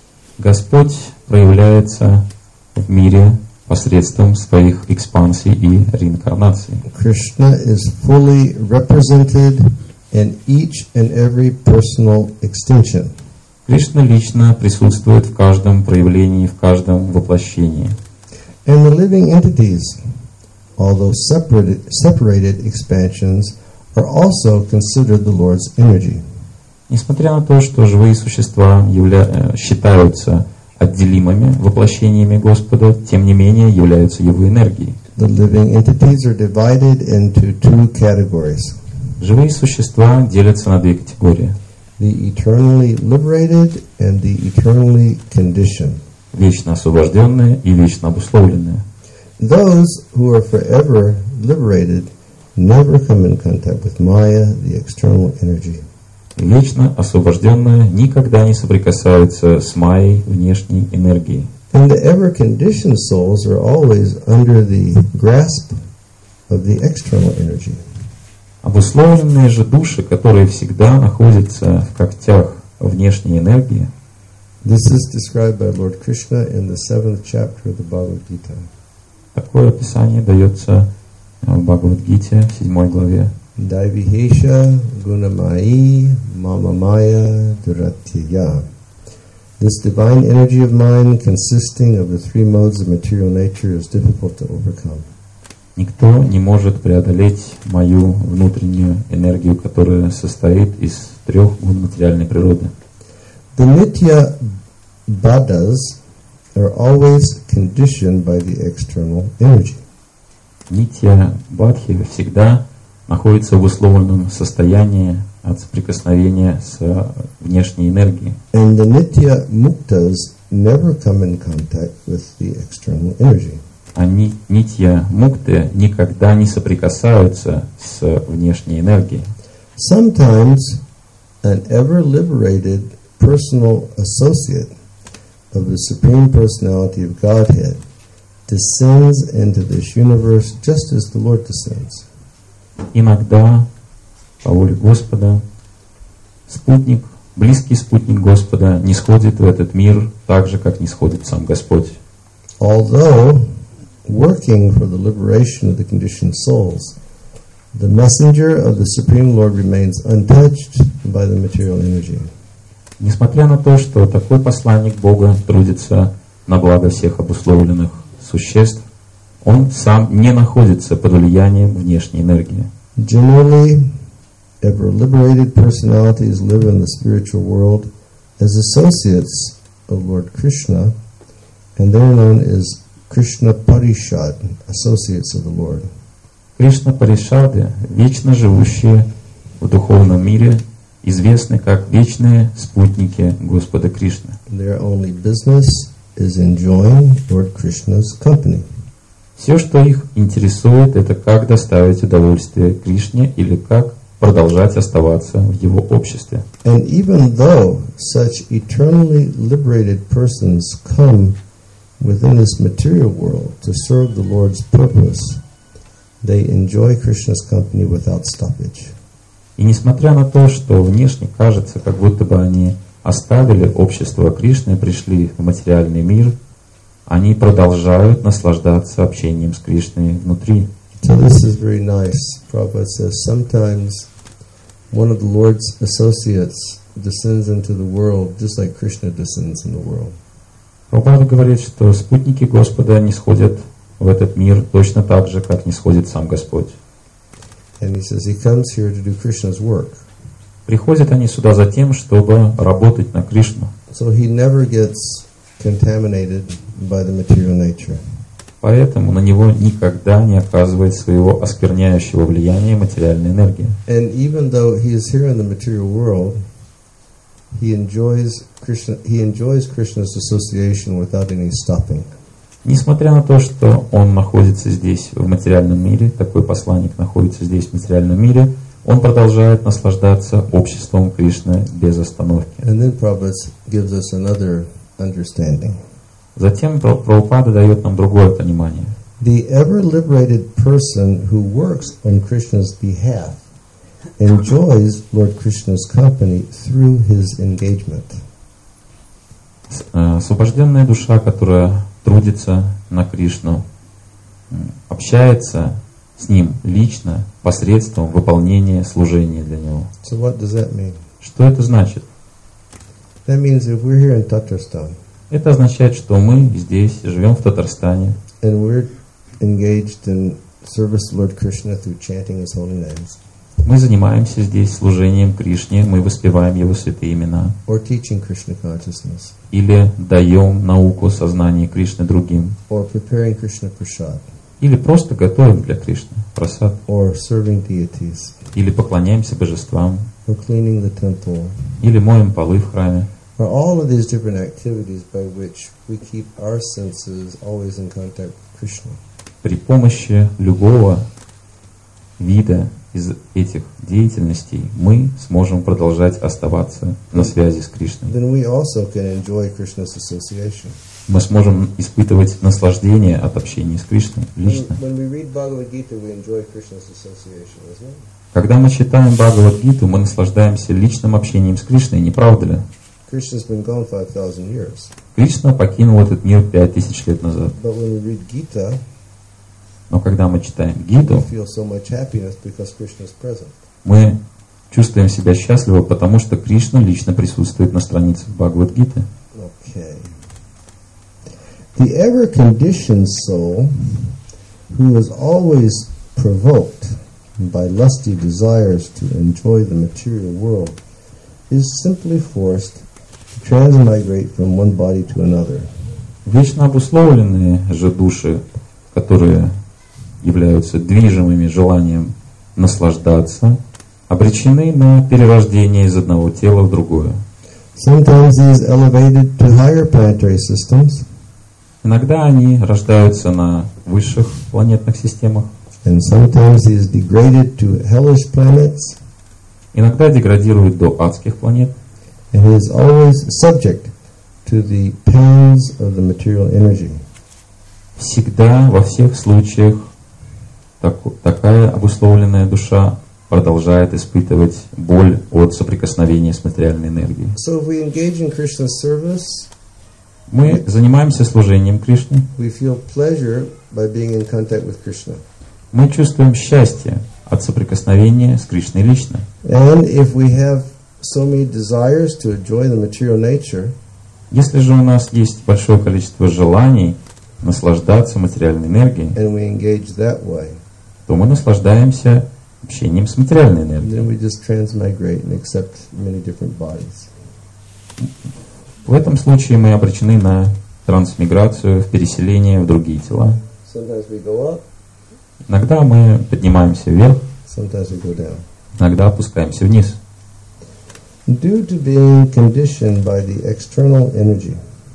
Господь проявляется в мире посредством своих экспансий и реинкарнаций. Krishna is fully represented in each and every personal extension. Кришна лично присутствует в каждом проявлении, в каждом воплощении. And the living entities, although separated, separated expansions, are also considered the Lord's energy. Несмотря на то, что живые существа явля... считаются отделимыми воплощениями Господа, тем не менее являются Его энергией. The living entities are divided into two categories. Живые существа делятся на две категории. The eternally liberated and the eternally conditioned. Вечно освобожденные и вечно обусловленные. Those who are forever liberated never come in contact with Maya, the external energy. Вечно освобожденные никогда не соприкасаются с майей, внешней энергией. And the ever conditioned souls are always under the grasp of the external energy. Обусловленные же души, которые всегда находятся в когтях внешней энергии, This is described by Lord Krishna in the seventh chapter of the Bhagavad Gita. такое описание дается в Бхагавад-гите, в седьмой главе. Daivihesha gunamai mamamaya duratya. This divine energy of mine, consisting of the three modes of material nature, is difficult to overcome. Никто не может преодолеть мою внутреннюю энергию, которая состоит из трех гун материальной природы. The nitya baddhas are always conditioned by the external energy. Нитья бадхи всегда находится в условленном состоянии от соприкосновения с внешней энергией. And the nitya muktas never come in contact with the external energy. они, нитья мукты, никогда не соприкасаются с внешней энергией. Sometimes an ever-liberated personal associate of the Supreme Personality of Godhead descends into this universe just as the Lord descends. Иногда, по воле Господа, спутник, близкий спутник Господа не сходит в этот мир так же, как не сходит сам Господь. Although working for the liberation of the conditioned souls, the messenger of the Supreme Lord remains untouched by the material energy. Несмотря на то, что такой посланник Бога трудится на благо всех обусловленных существ, он сам не находится под влиянием внешней энергии. Generally, ever-liberated personalities live in the spiritual world as associates of Lord Krishna, and they're known as Krishna Parishad, associates of the Lord. Кришна Паришады, вечно живущие в духовном мире, известны как вечные спутники Господа Кришны. Their only business is enjoying Lord Krishna's company. Все, что их интересует, это как доставить удовольствие Кришне или как продолжать оставаться в его обществе. And even though such eternally liberated persons come within this material world to serve the Lord's purpose, they enjoy Krishna's company without stoppage. И несмотря на то, что внешне кажется, как будто бы они оставили общество Кришны и пришли в материальный мир, они продолжают наслаждаться общением с Кришной внутри. So this is very nice. Prabhupada says sometimes one of the Lord's associates descends into the world just like Krishna descends in the world. Прабхупада говорит, что спутники Господа не сходят в этот мир точно так же, как не сходит сам Господь. And he says he comes here to do Krishna's work. Приходят они сюда за тем, чтобы работать на Кришну. So he never gets contaminated by the material nature. Поэтому на него никогда не оказывает своего оскверняющего влияния материальная энергия. And even though he is here in the material world, he enjoys Krishna. He enjoys Krishna's association without any stopping. Несмотря на то, что он находится здесь в материальном мире, такой посланник находится здесь в материальном мире, он продолжает наслаждаться обществом Кришны без остановки. And then Prabhupada gives us another understanding. Затем Прабхупада дает нам другое понимание. The ever-liberated person who works on Krishna's behalf enjoys Lord Krishna's company through his engagement. Освобожденная душа, которая трудится на Кришну, общается с ним лично посредством выполнения служения для него. So what does that mean? Что это значит? That means if we're here in Tatarstan Это означает, что мы здесь живем в Татарстане, and we're engaged in service to Lord Krishna through chanting his holy names, мы занимаемся здесь служением Кришне, мы воспеваем Его святые имена, or teaching Krishna consciousness, или даем науку сознания Кришны другим, or preparing Krishna prasad, или просто готовим для Кришны прасад, or serving deities, или поклоняемся божествам, or cleaning the temple, или моем полы в храме. or all of these different activities by which we keep our senses always in contact with Krishna. При помощи любого вида из этих деятельностей мы сможем продолжать оставаться на связи с Кришной. Then we also can enjoy Krishna's association. Мы сможем испытывать наслаждение от общения с Кришной лично. When, when we read Bhagavad Gita, we enjoy Krishna's association, isn't it? Когда мы читаем Бхагавад-гиту, мы наслаждаемся личным общением с Кришной, не правда ли? Krishna's been gone five thousand years. Кришна покинул этот мир пять тысяч лет назад. But when we read Gita, Но когда мы читаем we Гиту, feel so much happiness because Krishna is present. мы чувствуем себя счастливо, потому что Кришна лично присутствует на страницах Бхагавад-гиты. Okay. The ever-conditioned soul, who is always provoked by lusty desires to enjoy the material world, is simply forced to transmigrate from one body to another. Вечно обусловленные же души, которые являются движимыми желанием наслаждаться, обречены на перерождение из одного тела в другое. Sometimes he is elevated to higher planetary systems. Иногда они рождаются на высших планетных системах, and sometimes he is degraded to hellish planets, иногда деградируют до адских планет, and he is always subject to the pains of the material energy. всегда, во всех случаях, так, такая обусловленная душа продолжает испытывать боль от соприкосновения с материальной энергией. So if we engage in Krishna's service, Мы занимаемся служением Кришне, we feel pleasure by being in contact with Krishna. мы чувствуем счастье от соприкосновения с Кришной лично. And if we have so many desires to enjoy the material nature, Если же у нас есть большое количество желаний наслаждаться материальной энергией, and we engage that way, то мы наслаждаемся общением с материальной and энергией. then we just transmigrate and accept many different bodies. В этом случае мы обречены на трансмиграцию, в переселение в другие тела. Sometimes we go up, Иногда мы поднимаемся вверх, sometimes we go down. иногда опускаемся вниз. Due to being conditioned by the external energy,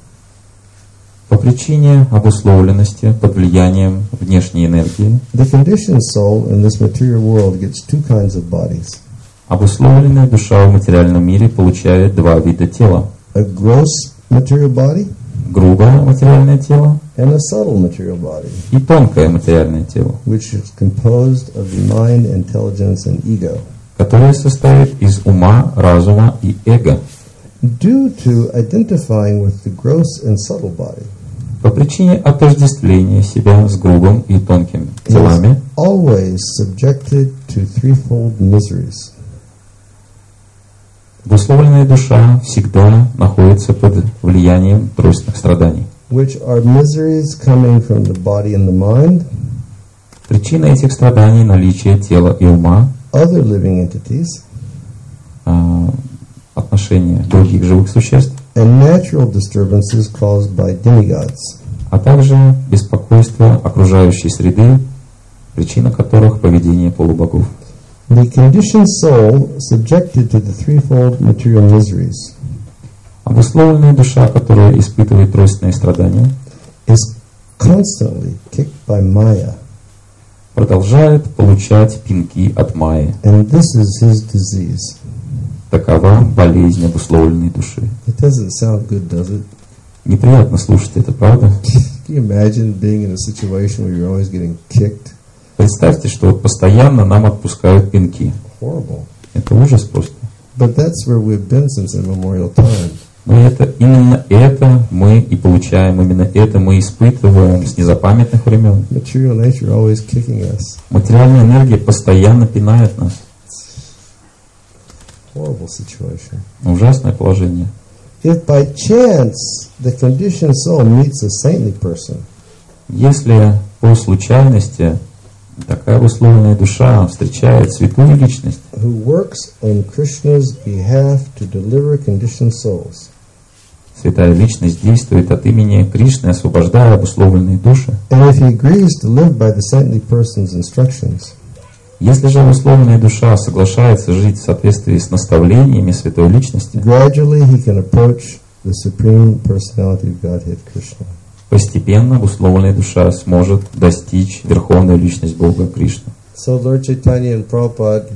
По причине обусловленности под влиянием внешней энергии, the conditioned soul in this material world gets two kinds of bodies. обусловленная душа в материальном мире получает два вида тела. A gross material body Грубое материальное тело and a subtle material body, и тонкое материальное тело, which is composed of the mind, intelligence, and ego. которое состоит из ума, разума и эго. Due to identifying with the gross and subtle body, По причине отождествления себя с грубым и тонким it is телами, always subjected to threefold miseries. обусловленная душа всегда находится под влиянием тройственных страданий. Which are miseries coming from the body and the mind, Причина этих страданий – наличие тела и ума, other living entities, а, отношения других живых существ, and natural disturbances caused by demigods. а также беспокойство окружающей среды, причина которых – поведение полубогов. The conditioned soul, subjected to the threefold material miseries, Обусловленная душа, которая испытывает тройственные страдания, is constantly kicked by Maya, продолжает получать пинки от Майи. and this is his disease. Такова болезнь обусловленной души. It doesn't sound good, does it? Неприятно слушать это, правда? Can you imagine being in a situation where you're always getting kicked? Представьте, что вот постоянно нам отпускают пинки. Horrible. Это ужас просто. But that's where we've been since immemorial time. Но это, именно это мы и получаем, именно это мы испытываем с незапамятных времен. Material nature always kicking us. Материальная энергия постоянно пинает нас. Horrible situation. Ужасное положение. If by chance the conditioned soul meets a saintly person, Если по случайности такая обусловленная душа встречает святую личность, who works on Krishna's behalf to deliver conditioned souls, святая личность действует от имени Кришны, освобождая обусловленные души. and if he agrees to live by the saintly person's instructions, Если же обусловленная душа соглашается жить в соответствии с наставлениями святой личности, gradually he can approach the Supreme Personality of Godhead, Krishna. постепенно обусловленная душа сможет достичь верховную личность Бога Кришны. So Lord Chaitanya and Prabhupada,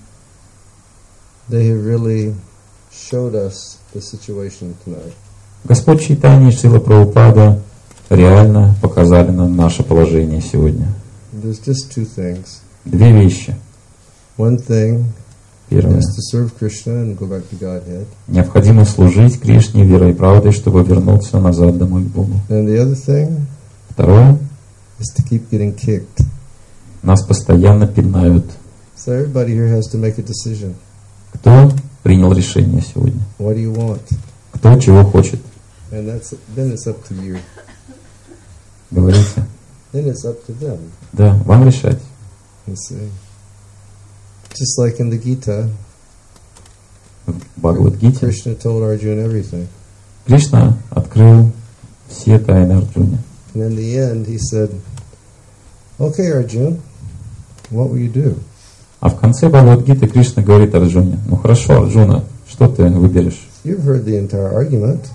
they have really showed us the situation tonight. Господь Чайтанья и Шрила Прабхупада реально показали нам наше положение сегодня. There's just two things. Две вещи. One thing Первое. is to serve Krishna and go back to Godhead. Необходимо служить Кришне верой и правдой, чтобы вернуться назад домой к Богу. And the other thing Второе. is to keep getting kicked. Нас постоянно пинают. So everybody here has to make a decision. Кто принял решение сегодня? What do you want? Кто чего хочет? And that's then it's up to you. Говорите. Then it's up to them. Да, вам решать. You see. Just like in the Gita, В Бхагавад-гите Krishna told Arjuna everything. Кришна открыл все тайны Арджуне. And in the end he said, "Okay, Arjuna, what will you do?" А в конце Бхагавад-гиты Кришна говорит Арджуне: ну хорошо, Арджуна, что ты выберешь? You've heard the entire argument.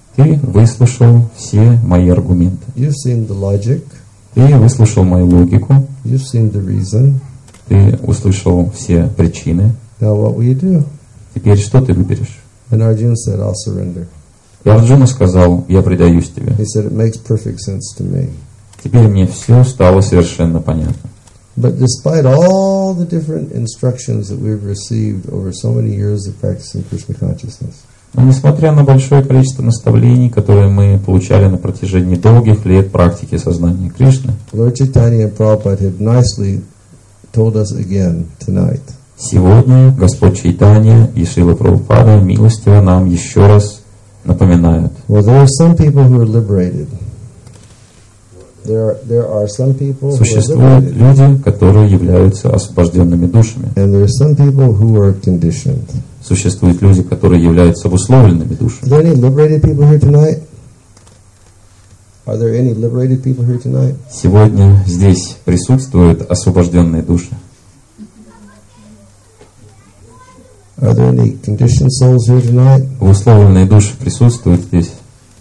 Ты выслушал все мои аргументы. You've seen the logic. Ты выслушал мою логику. You've seen the reason. Ты услышал все причины. Now what will you do? Теперь что ты выберешь? And Arjuna said, I'll surrender. И Арджуна сказал, я предаюсь тебе. He said, it makes perfect sense to me. Теперь мне все стало совершенно понятно. But despite all the different instructions that we've received over so many years of practicing Krishna consciousness, Но несмотря на большое количество наставлений, которые мы получали на протяжении долгих лет практики сознания Кришны, Lord Chaitanya and Prabhupada have nicely told us again tonight. Сегодня Господь Чайтанья и Шрила Прабхупада милостиво нам еще раз напоминают. Well, there are some people who are liberated. There are, there are some people who are Существуют liberated. люди, которые являются освобожденными душами. And there are some people who are conditioned. Существуют люди, которые являются обусловленными душами. Are there any liberated people here tonight? Are there any liberated people here tonight? Сегодня здесь присутствуют освобожденные души. Are there any conditioned souls here tonight? Обусловленные души присутствуют здесь.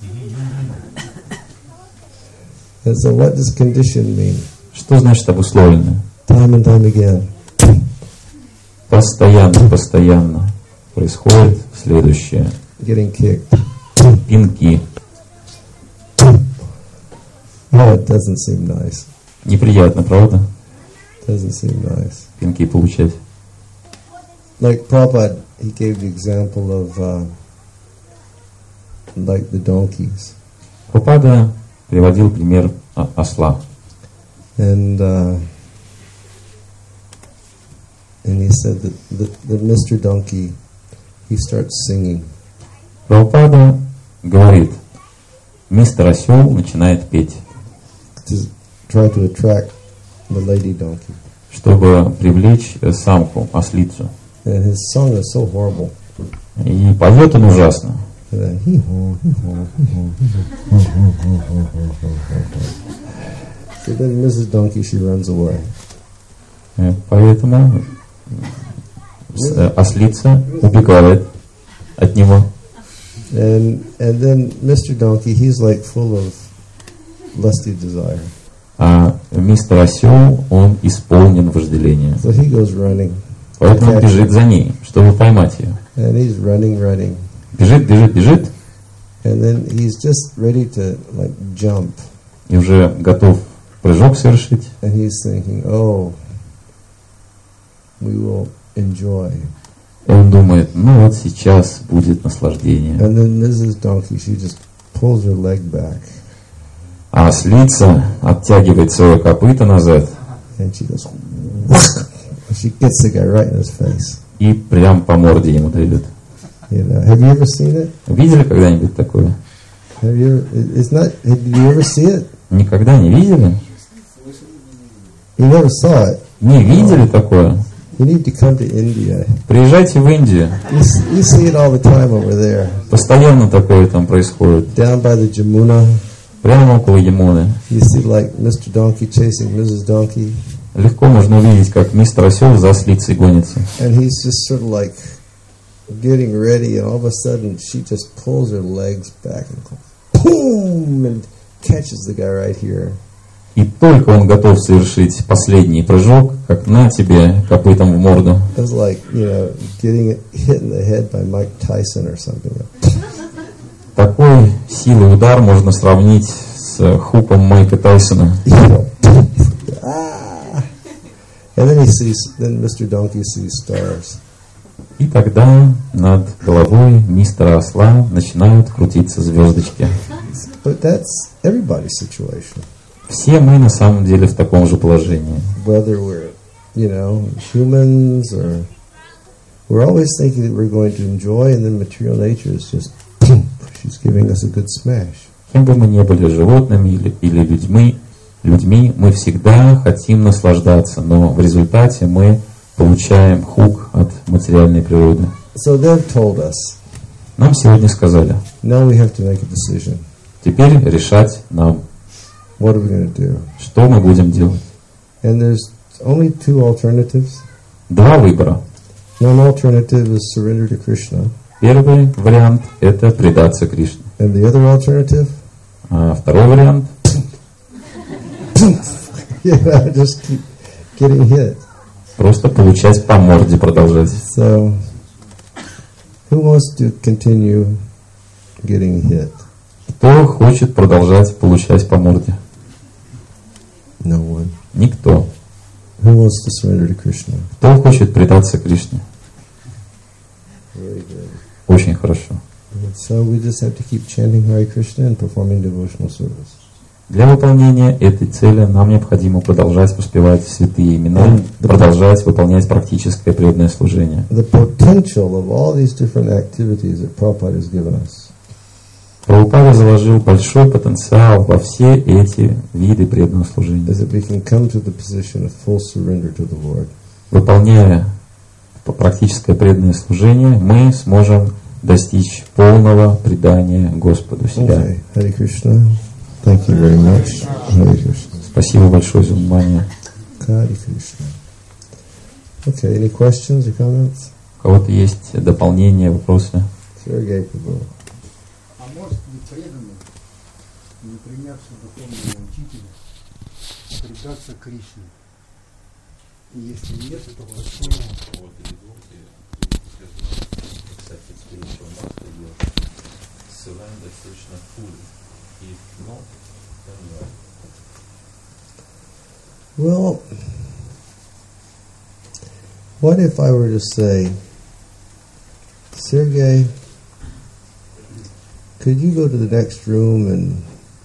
And so what does condition mean? Что значит обусловленные? Time and time again. Постоянно, постоянно происходит следующее. Getting kicked. Пинки. Oh, it doesn't seem nice. Неприятно, правда? Doesn't seem nice. Пинки получать. Like Prabhupada, he gave the example of uh, like the donkeys. Прабхупада приводил пример осла. And uh, and he said that, that, that Mister Donkey, he starts singing. Прабхупада говорит, мистер Осел начинает петь, To try to attract the lady donkey. чтобы привлечь самку, ослицу. And his song is so horrible. И поет он ужасно. And then, hee-haw, hee-haw, hee-haw, hee-haw, hee-haw. So then Missus Donkey, she runs away. Поэтому ослица убегает от него. And and then Mister Donkey, he's like full of lusty desire. А мистер Осел, он исполнен вожделения. So he goes running. Поэтому он бежит за ней, чтобы поймать ее. And he's running, running. Бежит, бежит, бежит. And then he's just ready to like jump. И уже готов прыжок совершить. And he's thinking, oh, we will enjoy. И он думает, ну вот сейчас будет наслаждение. And then Missus Donkey, she just pulls her leg back. А ослица оттягивает свое копыто назад. And she goes, whack! And she gets the guy right in his face. И прям по морде ему дает. You know, have you ever seen it? Видели когда-нибудь такое? Have you ever, it's not, did you ever see it? Никогда не видели? You never saw it. Не видели такое? You need to come to India. Приезжайте в Индию. You see, you see it all the time over there. Постоянно такое там происходит. Down by the Jamuna, Прямо около Ямуны. you see like Mister Donkey chasing Missus Donkey. Легко можно увидеть, как мистер Осел за ослицей гонится. And he's just sort of like getting ready, and all of a sudden she just pulls her legs back and goes, boom, and catches the guy right here. И только он готов совершить последний прыжок, как на тебе копытом в морду. It's like, you know, getting hit in the head by Mike Tyson or something. Такой силой удар можно сравнить с хуком Майка Тайсона. You know, ah. And then he sees, then Mister Donkey sees stars. И тогда над головой мистера Осла начинают крутиться звездочки. But that's everybody's situation. Все мы на самом деле в таком же положении. Whether we're, you know, humans or we're always thinking that we're going to enjoy, and then material nature is just, she's giving us a good smash. Кем бы мы ни были, животными или, или людьми, людьми, мы всегда хотим наслаждаться, но в результате мы получаем хук от материальной природы. So they've told us, Нам сегодня сказали, now we have to make a decision. теперь решать нам, What are we going to do? что мы будем делать. And there's only two alternatives. Два выбора. One alternative is surrender to Krishna. Первый вариант – это предаться Кришне. And the other alternative? А второй вариант. Yeah, just keep getting hit. Просто получать по морде, продолжать. So, who wants to continue getting hit? Кто хочет продолжать получать по морде? No one. Никто. Who wants to surrender to Krishna? Кто хочет предаться Кришне? Very good. Очень хорошо. So we just have to keep chanting Hare Krishna and performing devotional service. Для выполнения этой цели нам необходимо продолжать воспевать святые имена, продолжать выполнять практическое преданное служение. The potential of all these different activities that Prabhupada has given us. Прабхупада заложил большой потенциал во все эти виды преданного служения. Is that we can come to the position of full surrender to the Lord. Выполняя практическое преданное служение, мы сможем достичь полного предания Господу себя. Okay. Hare Krishna. Thank you very much. Hare Krishna. Спасибо большое за внимание. Hare Krishna. Okay, any questions or comments? У кого-то есть дополнения, вопросы? Sergey Prabhu. А может ли преданный, не принявший духовного учителя, предаться Кришне? И если нет, то почему? Well, what if I were to say, Sergey, could you go to the next room and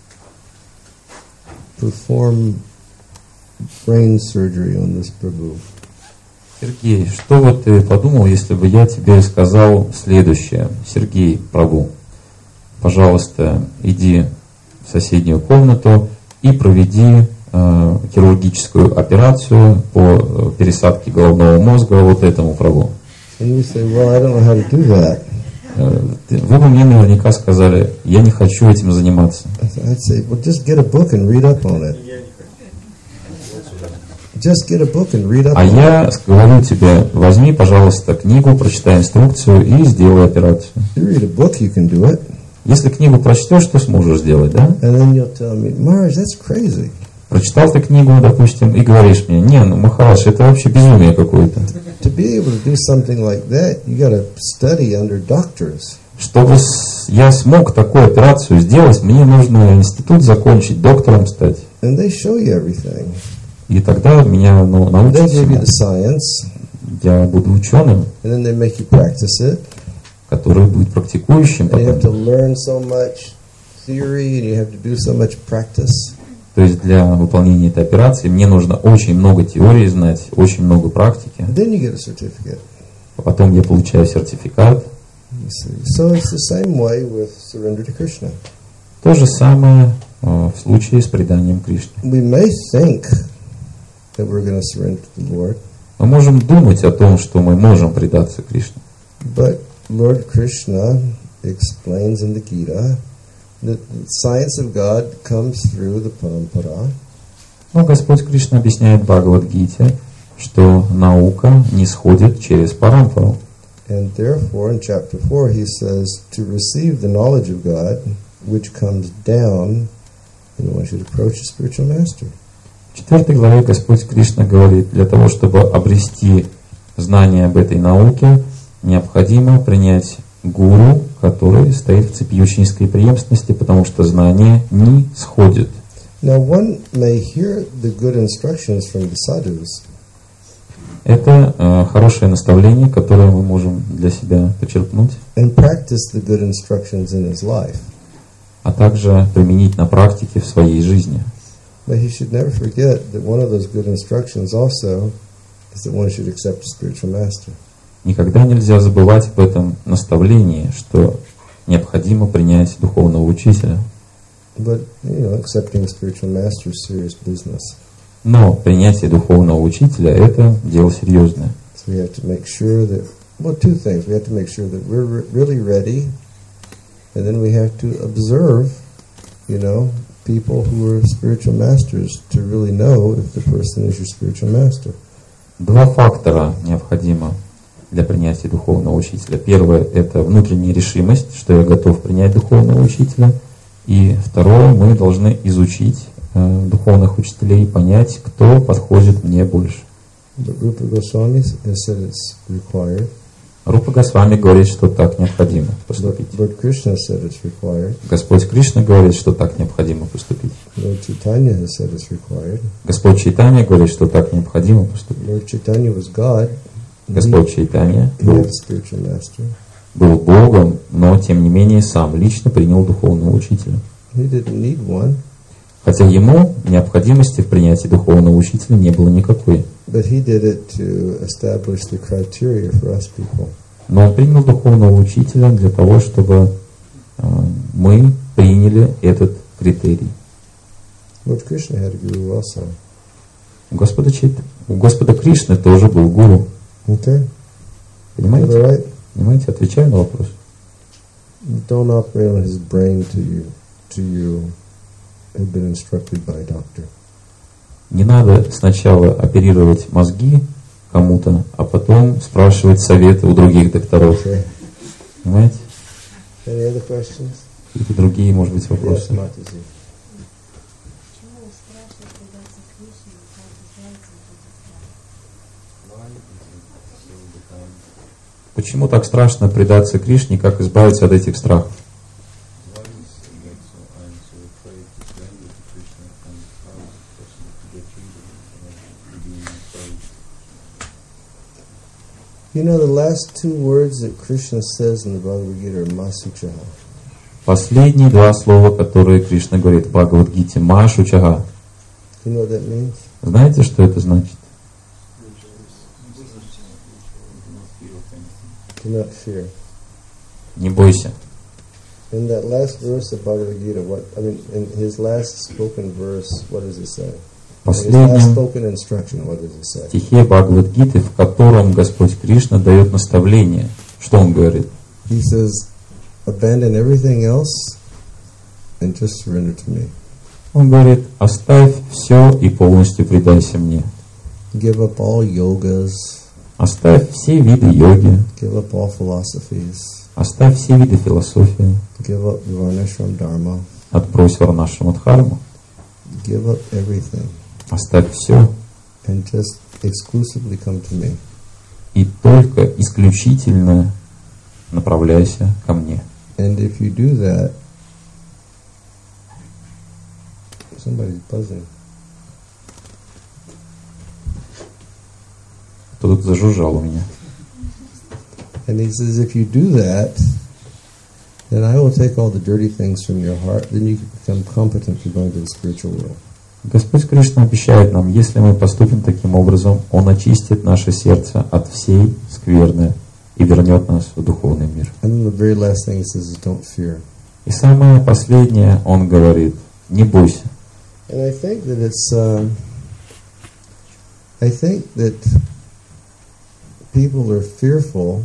perform brain surgery on this Prabhu? Сергей, что вот ты подумал, если бы я тебе сказал следующее? Сергей Прабу, пожалуйста, иди в соседнюю комнату и проведи э, хирургическую операцию по э, пересадке головного мозга вот этому Прабу. And you say, well, I don't know how to do that. Э, вы бы мне наверняка сказали, я не хочу этим заниматься. I'd say, well, just get a book and read up on it. Just get a book and read up А on it. я говорю тебе, возьми, пожалуйста, книгу, прочитай инструкцию и сделай операцию. If you read a book, you can do it. Если книгу прочтешь, то сможешь сделать, да? And then you'll tell me, Maharaj, that's crazy. Прочитал ты книгу, допустим, и говоришь мне, не, ну, Махарадж, это вообще безумие какое-то. To be able to do something like that, you got to study under doctors. Чтобы с- я смог такую операцию сделать, мне нужно институт закончить, доктором стать. And they show you everything. И тогда меня ну, They научат give you всему. the science, Я буду ученым, and then they make you practice it. который будет практикующим And you have to потом. learn so much theory, and you have to do so much practice. То есть для выполнения этой операции мне нужно очень много теории знать, очень много практики. And then you get a certificate. А потом я получаю сертификат. You see. So it's the same way with surrender to Krishna. То же самое э, в случае с преданием Кришне. We may think that we're going to surrender to the Lord, Мы можем думать о том, что мы можем предаться Кришне. but Lord Krishna explains in the Gita that the science of God comes through the parampara, Но Господь Кришна объясняет в Бхагавад-гите, что наука не сходит через парампару. and therefore in chapter four he says to receive the knowledge of God which comes down, you know, one should approach a spiritual master. В четвертой главе Господь Кришна говорит, для того, чтобы обрести знание об этой науке, необходимо принять гуру, который стоит в цепи ученической преемственности, потому что знание не сходит. Now one may hear the good instructions from the sadhus, Это э, хорошее наставление, которое мы можем для себя почерпнуть, and practice the good instructions in his life. а также применить на практике в своей жизни. But he should never forget that one of those good instructions also is that one should accept a spiritual master. Никогда нельзя забывать об этом наставлении, что необходимо принять духовного учителя. But, you know, accepting a spiritual master is serious business. Но принятие духовного учителя – это дело серьезное. So we have to make sure that, well, two things. We have to make sure that we're re- really ready, and then we have to observe, you know, people who are spiritual masters to really know if the person is your spiritual master. Два фактора необходимо. для принятия духовного учителя. Первое – это внутренняя решимость, что я готов принять духовного учителя. И второе, мы должны изучить э, духовных учителей и понять, кто подходит мне больше. Rupa Goswami said it's required. Рупа Госвами говорит, что так необходимо поступить. Lord Krishna said it's required. Господь Кришна говорит, что так необходимо поступить. Lord Chaitanya has said it's required. Господь Чайтанья говорит, что так необходимо поступить. Lord Chaitanya was God. Господь Чайтанья He был, had a spiritual master. был Богом, но тем не менее сам лично принял духовного учителя. He didn't need one. Хотя ему необходимости в принятии духовного учителя не было никакой. But he did it to establish the criteria for us people. Но он принял духовного учителя для того, чтобы э, мы приняли этот критерий. Lord Krishna had a guru also. У Господа, Чайт... у Господа Кришны тоже был гуру. Okay? Понимаете? Is that right? Понимаете? Отвечаю на вопрос. Don't operate on his brain to you, to you have been instructed by a doctor. Не надо сначала оперировать мозги кому-то, а потом спрашивать советы у других докторов. Okay. Понимаете? Any other questions? Какие-то другие, может быть, Yes, вопросы. Mataji. Почему так страшно предаться Кришне, как избавиться от этих страхов? You know, the last two words that Krishna says in the Bhagavad Gita are Masuchaha. Последние два слова, которые Кришна говорит в Бхагавад-гите, Машучага. You know what that means? Знаете, что это значит? Do not fear. Не бойся. In that last verse of Bhagavad Gita, what I mean, in his last spoken verse, what does it say? В In his last последнем spoken instruction, what does it say? стихе Бхагавад-гиты, в котором Господь Кришна дает наставление, что Он говорит? He says, abandon everything else and just surrender to me. Он говорит, оставь все и полностью предайся мне. Give up all yogas, Оставь все виды йоги, give up all philosophies, оставь все виды философии, give up Varnashram Dharma, отбрось варнашрамадхарму, give up everything, оставь все and just exclusively come to me. и только исключительно направляйся ко мне. And if you do that, somebody's buzzing. Кто тут зажужжал у меня? And he says, if you do that, then I will take all the dirty things from your heart, then you can become competent to going to the spiritual world. Господь Кришна обещает нам, если мы поступим таким образом, Он очистит наше сердце от всей скверны и вернет нас в духовный мир. And then the very last thing he says is, don't fear. И самое последнее Он говорит, не бойся. And I think that it's, um, I think that people are fearful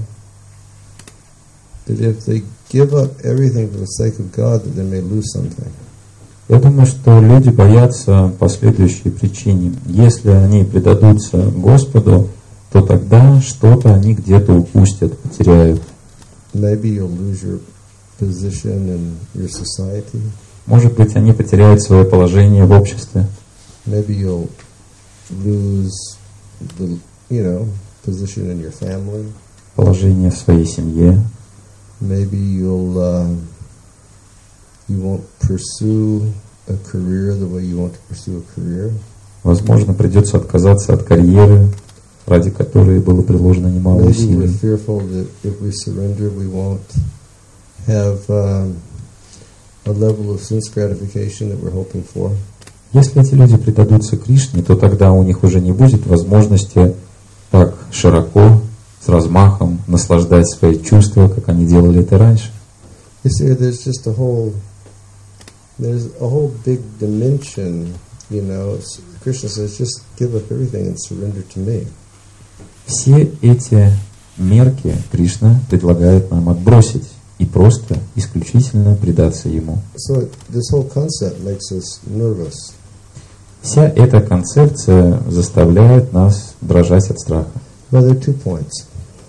that if they give up everything for the sake of God, that they may lose something. Я думаю, что люди боятся по следующей причине. Если они предадутся Господу, то тогда что-то они где-то упустят, потеряют. Maybe you'll lose your position in your society. Может быть, они потеряют свое положение в обществе. Maybe you'll lose the, you know, position in your family. Положение в своей семье. Maybe you'll uh, you won't pursue a career the way you want to pursue a career. Возможно, придется отказаться от карьеры, ради которой было приложено немало Maybe we're усилий. fearful that if we surrender, we won't have um, a level of sense gratification that we're hoping for. Если эти люди предадутся Кришне, то тогда у них уже не будет возможности так широко, с размахом наслаждать свои чувства, как они делали это раньше. You see, there's just a whole, there's a whole big dimension, you know. Krishna says, just give up everything and surrender to me. Все эти мерки Кришна предлагает нам отбросить и просто исключительно предаться Ему. So this whole concept makes us nervous. Вся эта концепция заставляет нас дрожать от страха. Well, there are two points.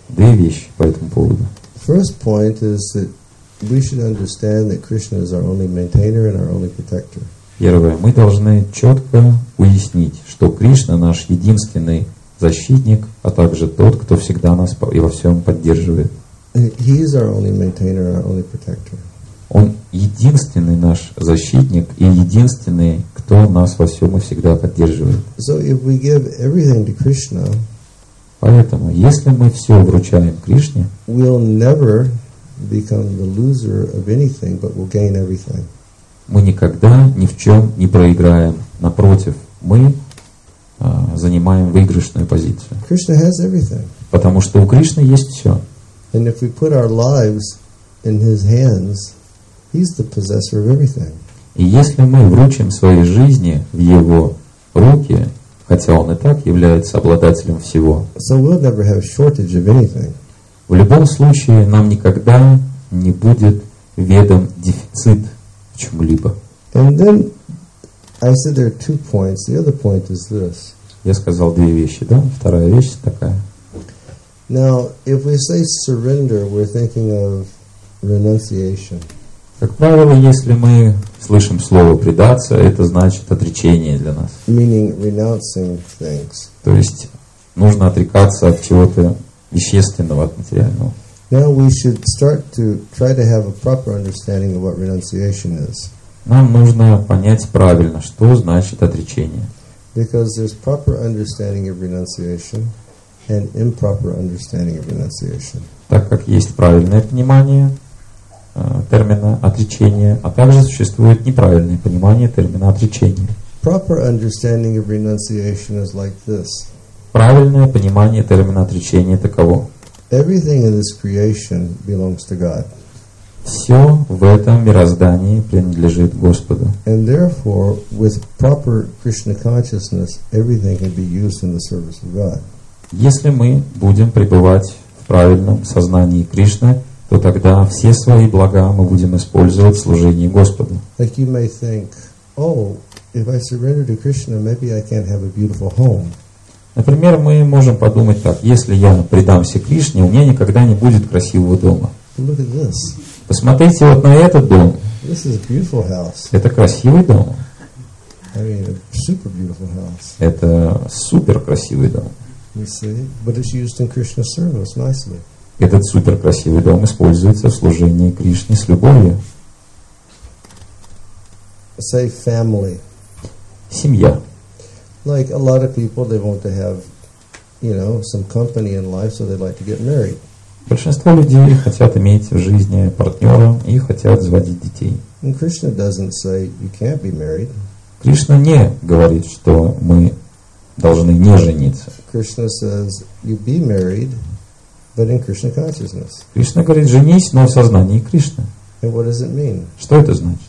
две вещи по этому поводу. First point is that we should understand that Krishna is our only maintainer and our only protector. Первое. Мы должны четко уяснить, что Кришна наш единственный защитник, а также тот, кто всегда нас и во всем поддерживает. He is our only maintainer, our only protector. Он единственный наш защитник и единственный, кто нас во всем и всегда поддерживает. So if we give everything to Krishna, поэтому, если мы все вручаем Кришне, we'll never become the loser of anything, but we'll gain everything. Мы никогда ни в чем не проиграем. Напротив, мы а, занимаем выигрышную позицию. Krishna has everything. Потому что у Кришны есть все. And if we put our lives in His hands, He's the possessor of everything. И если мы вручим свои жизни в Его руки, хотя Он и так является обладателем всего, so we'll never have shortage of anything. В любом случае нам никогда не будет ведом дефицит в чем-либо. And then I said there are two points. The other point is this. Я сказал две вещи, да? Вторая вещь такая. Now, if we say surrender, we're thinking of renunciation. Как правило, если мы слышим слово «предаться», это значит отречение для нас. Meaning renouncing things. То есть нужно отрекаться от чего-то вещественного, от материального. Now we should start to try to have a proper understanding of what renunciation is. Нам нужно понять правильно, что значит отречение. Because there's proper understanding of renunciation and improper understanding of renunciation. Так как есть правильное понимание э, термина отречения, а также существует неправильное понимание термина отречения. Proper understanding of renunciation is like this. Правильное понимание термина отречения таково. Everything in this creation belongs to God. Все в этом мироздании принадлежит Господу. And therefore, with proper Krishna consciousness, everything can be used in the service of God. Если мы будем пребывать в правильном сознании Кришны, то тогда все свои блага мы будем использовать в служении Господу. Like you may think, oh, if I surrender to Krishna, maybe I can't have a beautiful home. Например, мы можем подумать так: если я предамся Кришне, у меня никогда не будет красивого дома. Look at this. Посмотрите вот на этот дом. This is a beautiful house. Это красивый дом. I mean, a super beautiful house. Это супер красивый дом. You see, but it's used in Krishna's service nicely. Этот супер красивый дом используется в служении Кришне с любовью. Say family. Семья. Like a lot of people, they want to have, you know, some company in life, so they like to get married. Большинство людей хотят иметь в жизни партнера и хотят заводить детей. And Krishna doesn't say you can't be married. Кришна не говорит, что мы должны не жениться. Krishna says you be married, but in Krishna consciousness. Кришна говорит: женись, но в сознании Кришны. And what does it mean? Что это значит?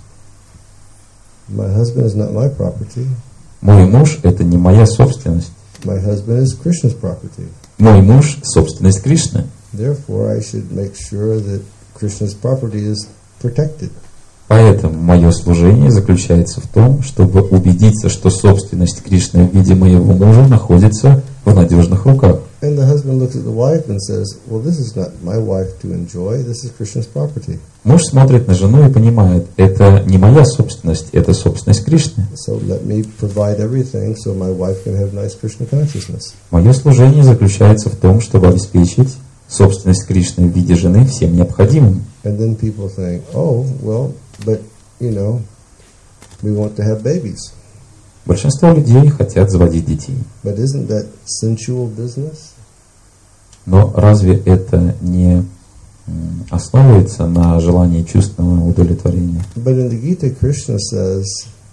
My husband is not my property. Мой муж – это не моя собственность. My husband is Krishna's property. Мой муж – собственность Кришны. Therefore, I should make sure that Krishna's property is protected. Поэтому мое служение заключается в том, чтобы убедиться, что собственность Кришны в виде моего мужа находится в надежных руках. And the husband looks at the wife and says, well, this is not my wife to enjoy, this is Krishna's property. Муж смотрит на жену и понимает: это не моя собственность, это собственность Кришны. So let me provide everything so my wife can have nice Krishna consciousness. Мое служение заключается в том, чтобы обеспечить собственность Кришны в виде жены всем необходимым. And then people think, oh, well, but, you know, we want to have babies. Большинство людей хотят заводить детей. But isn't that sensual business? Но разве это не м, основывается на желании чувственного удовлетворения? But in the Gita, Krishna says,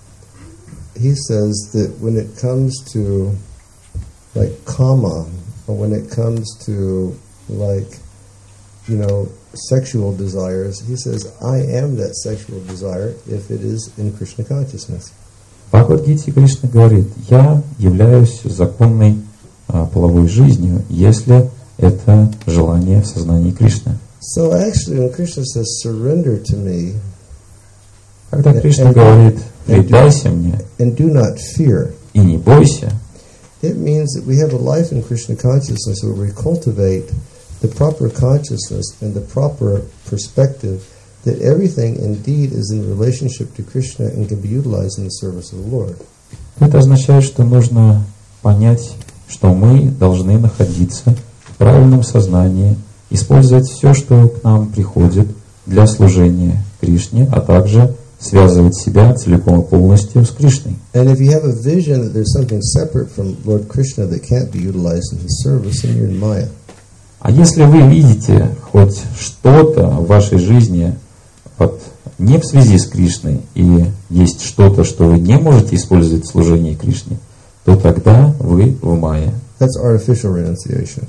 he says that when it comes to like kama, or when it comes to like, you know, sexual desires, he says, I am that sexual desire if it is in Krishna consciousness. В Бхагавад-гите Кришна говорит: я являюсь законной а, половой жизнью, если это желание в сознании Кришны. So actually, when Krishna says, surrender to me, Когда Кришна говорит: предайся мне and do not fear, и не бойся, it means that we have a life in Krishna consciousness where we cultivate the proper consciousness and the proper perspective that everything indeed is in relationship to Krishna and can be utilized in the service of the Lord. Это означает, что нужно понять, что мы должны находиться в правильном сознании, использовать все, что к нам приходит для служения Кришне, а также связывать себя целиком и полностью с Кришной. And if you have a vision that there's something separate from Lord Krishna that can't be utilized in His service, then you're in Maya. А если вы видите хоть что-то в вашей жизни вот, не в связи с Кришной, и есть что-то, что вы не можете использовать в служении Кришне, то тогда вы в Майе. That's artificial renunciation.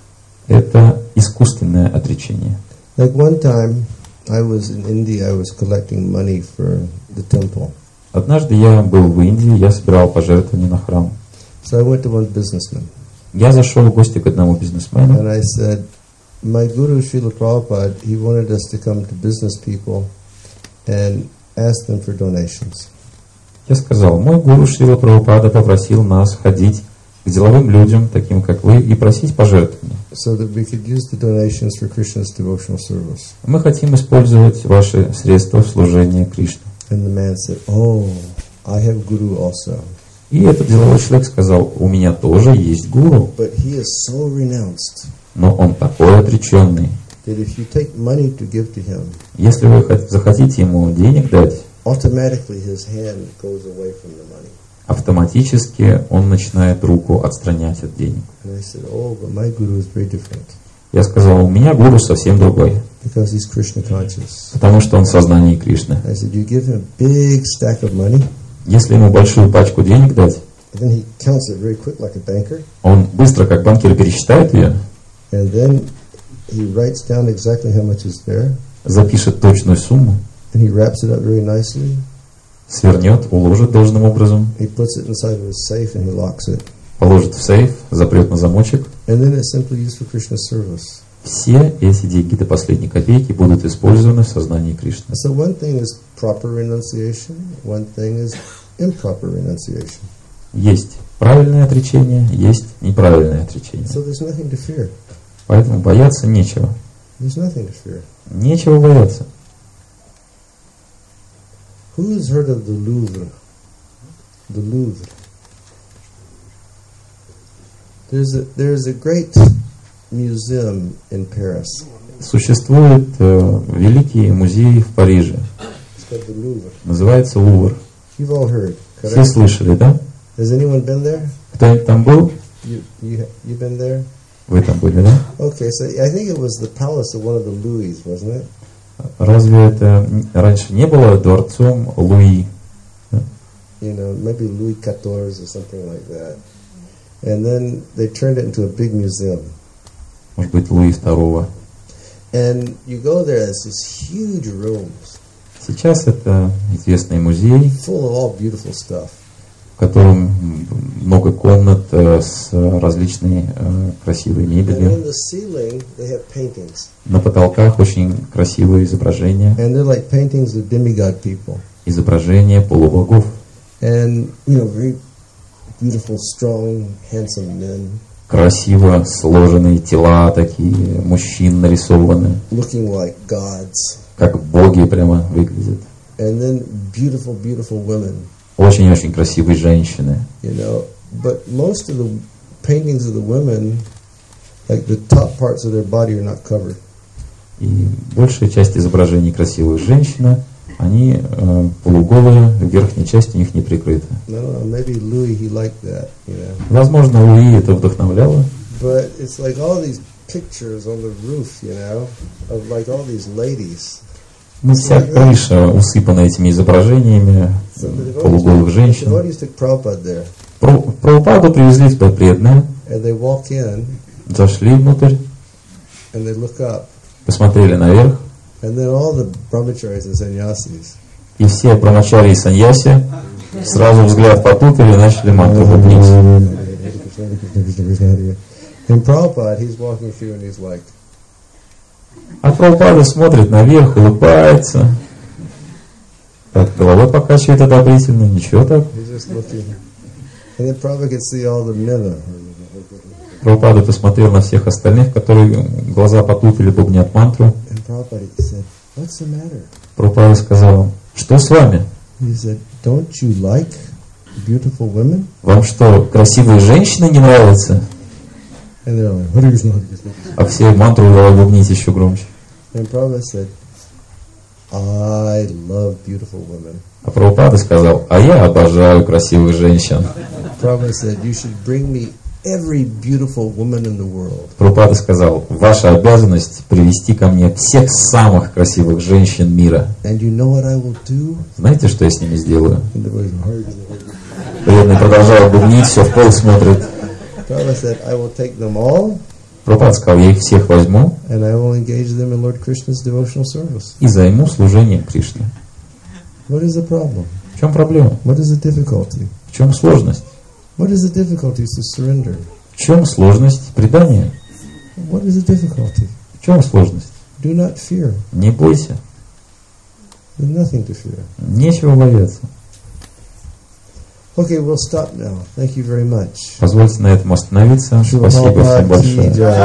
Это искусственное отречение. Like one time, I was in India, I was collecting money for the temple. Однажды я был в Индии, я собирал пожертвования на храм. So I went to one businessman. Я зашел в гости к одному бизнесмену. And I said, my guru Srila Prabhupada, he wanted us to come to business people and ask them for donations. Я сказал, мой гуру Шрила Прабхупада попросил нас ходить к деловым людям, таким как вы, и просить пожертвования. So that we could use the donations for Krishna's devotional service. Мы хотим использовать ваши средства в служении Кришне. And the man said, oh, I have guru also. И этот деловой человек сказал, у меня тоже есть гуру, But he is so renounced но он такой отреченный. that if you take money to give to him, Если вы хот- захотите ему денег дать, automatically his hand goes away from the money. автоматически он начинает руку отстранять от денег. And I said, oh, but my guru is very different Я сказал, у меня гуру совсем другой, because he's Krishna conscious. потому что он в сознании Кришны. I said, you give him a big stack of money, Если ему большую пачку денег дать, and then he counts it very quick like a banker, он быстро, как банкир, пересчитает ее, and then he writes down exactly how much is there, запишет точную сумму, and he wraps it up very nicely. свернет, уложит должным образом, He puts it inside of his safe and he locks it. положит в сейф, запрет на замочек. And then it's simply used for Krishna's service. Все эти деньги до последней копейки будут использованы в сознании Кришны. So one thing is proper renunciation, one thing is improper renunciation. Есть правильное отречение, есть неправильное отречение. So there's nothing to fear. Поэтому бояться нечего. There's nothing to fear. Нечего бояться. Who has heard of the Louvre? The Louvre. There's a, there's a great museum in Paris. Существует э, великий музей в Париже. It's called the Louvre. Называется Лувр. You've all heard, Все correct? слышали, да? Has anyone been there? Кто-нибудь там был? You, you, you been there? Вы там были, да? Okay, so I think it was the palace of one of the Louis, wasn't it? Разве это раньше не было дворцом Луи? You know, maybe Louis fourteenth or something like that. And then they turned it into a big museum. Может быть, Луи второго. And you go there, it's these huge rooms, Сейчас это известный музей, full of all beautiful stuff. в котором много комнат э, с различной э, красивой And мебелью. in the ceiling, they have paintings. На потолках очень красивые изображения, And they're like paintings of demigod people. изображения полубогов. And, you know, very beautiful, strong, handsome men, Красиво сложенные тела, такие мужчин нарисованы, looking like gods. как боги прямо выглядят. And then beautiful, beautiful women, Очень-очень красивые женщины. you know. But most of the paintings of the women, like the top parts of their body are not covered. И большая часть изображений красивых женщин, они э, полуголые, верхняя часть у них не прикрыта. I don't know, maybe Louis, he liked that, you know. Возможно, Луи это вдохновляло. But it's like all these pictures on the roof, you know, of like all these ladies. Ну, вся крыша усыпана этими изображениями So the devotees, полуголых the женщин. devotees took Prabhupada there, Про- Прабхупаду привезли туда преданные, and they walk in, зашли внутрь, and they look up, посмотрели наверх, and then all the brahmacharis and sannyasis, и все брамачари и саньяси сразу взгляд потупили и начали мантру бубнить. and Prabhupada, he's walking through, and he's like, А Прабхупада смотрит наверх, улыбается, так головой покачивает одобрительно, ничего так. he's just looking, and then Prabhupada could see all the men. Прабхупада посмотрел на всех остальных, которые глаза потупили, бубнят мантру. And Prabhupada said, "What's the matter?" Прабхупада сказал, что с вами? He said, "Don't you like beautiful women?" Вам что, красивые женщины не нравятся? And they're like, "What is not?" А все мантру давай бубнить еще громче. And Prabhupada said, "I love beautiful women." А Прабхупада сказал, а я обожаю красивых женщин. Prabhupada said, "You should bring me every beautiful woman in the world." Прабхупада сказал, ваша обязанность привести ко мне всех самых красивых женщин мира. And you know what I will do? Знаете, что я с ними сделаю? And the boys were Преданный продолжал бубнить, все в пол смотрит. Prabhupada said, "I will take them all, Прабхупада сказал, я их всех возьму and I will engage them in Lord Krishna's devotional service." и займу служением Кришне. What is the problem? В чем проблема? What is the difficulty? В чем сложность? What is the difficulty to surrender? В чем сложность предания? What is the difficulty? В чем сложность? Do not fear. Не бойся. There's nothing to fear. Нечего бояться. Okay, we'll stop now. Thank you very much. Позвольте на этом остановиться. Спасибо всем большое.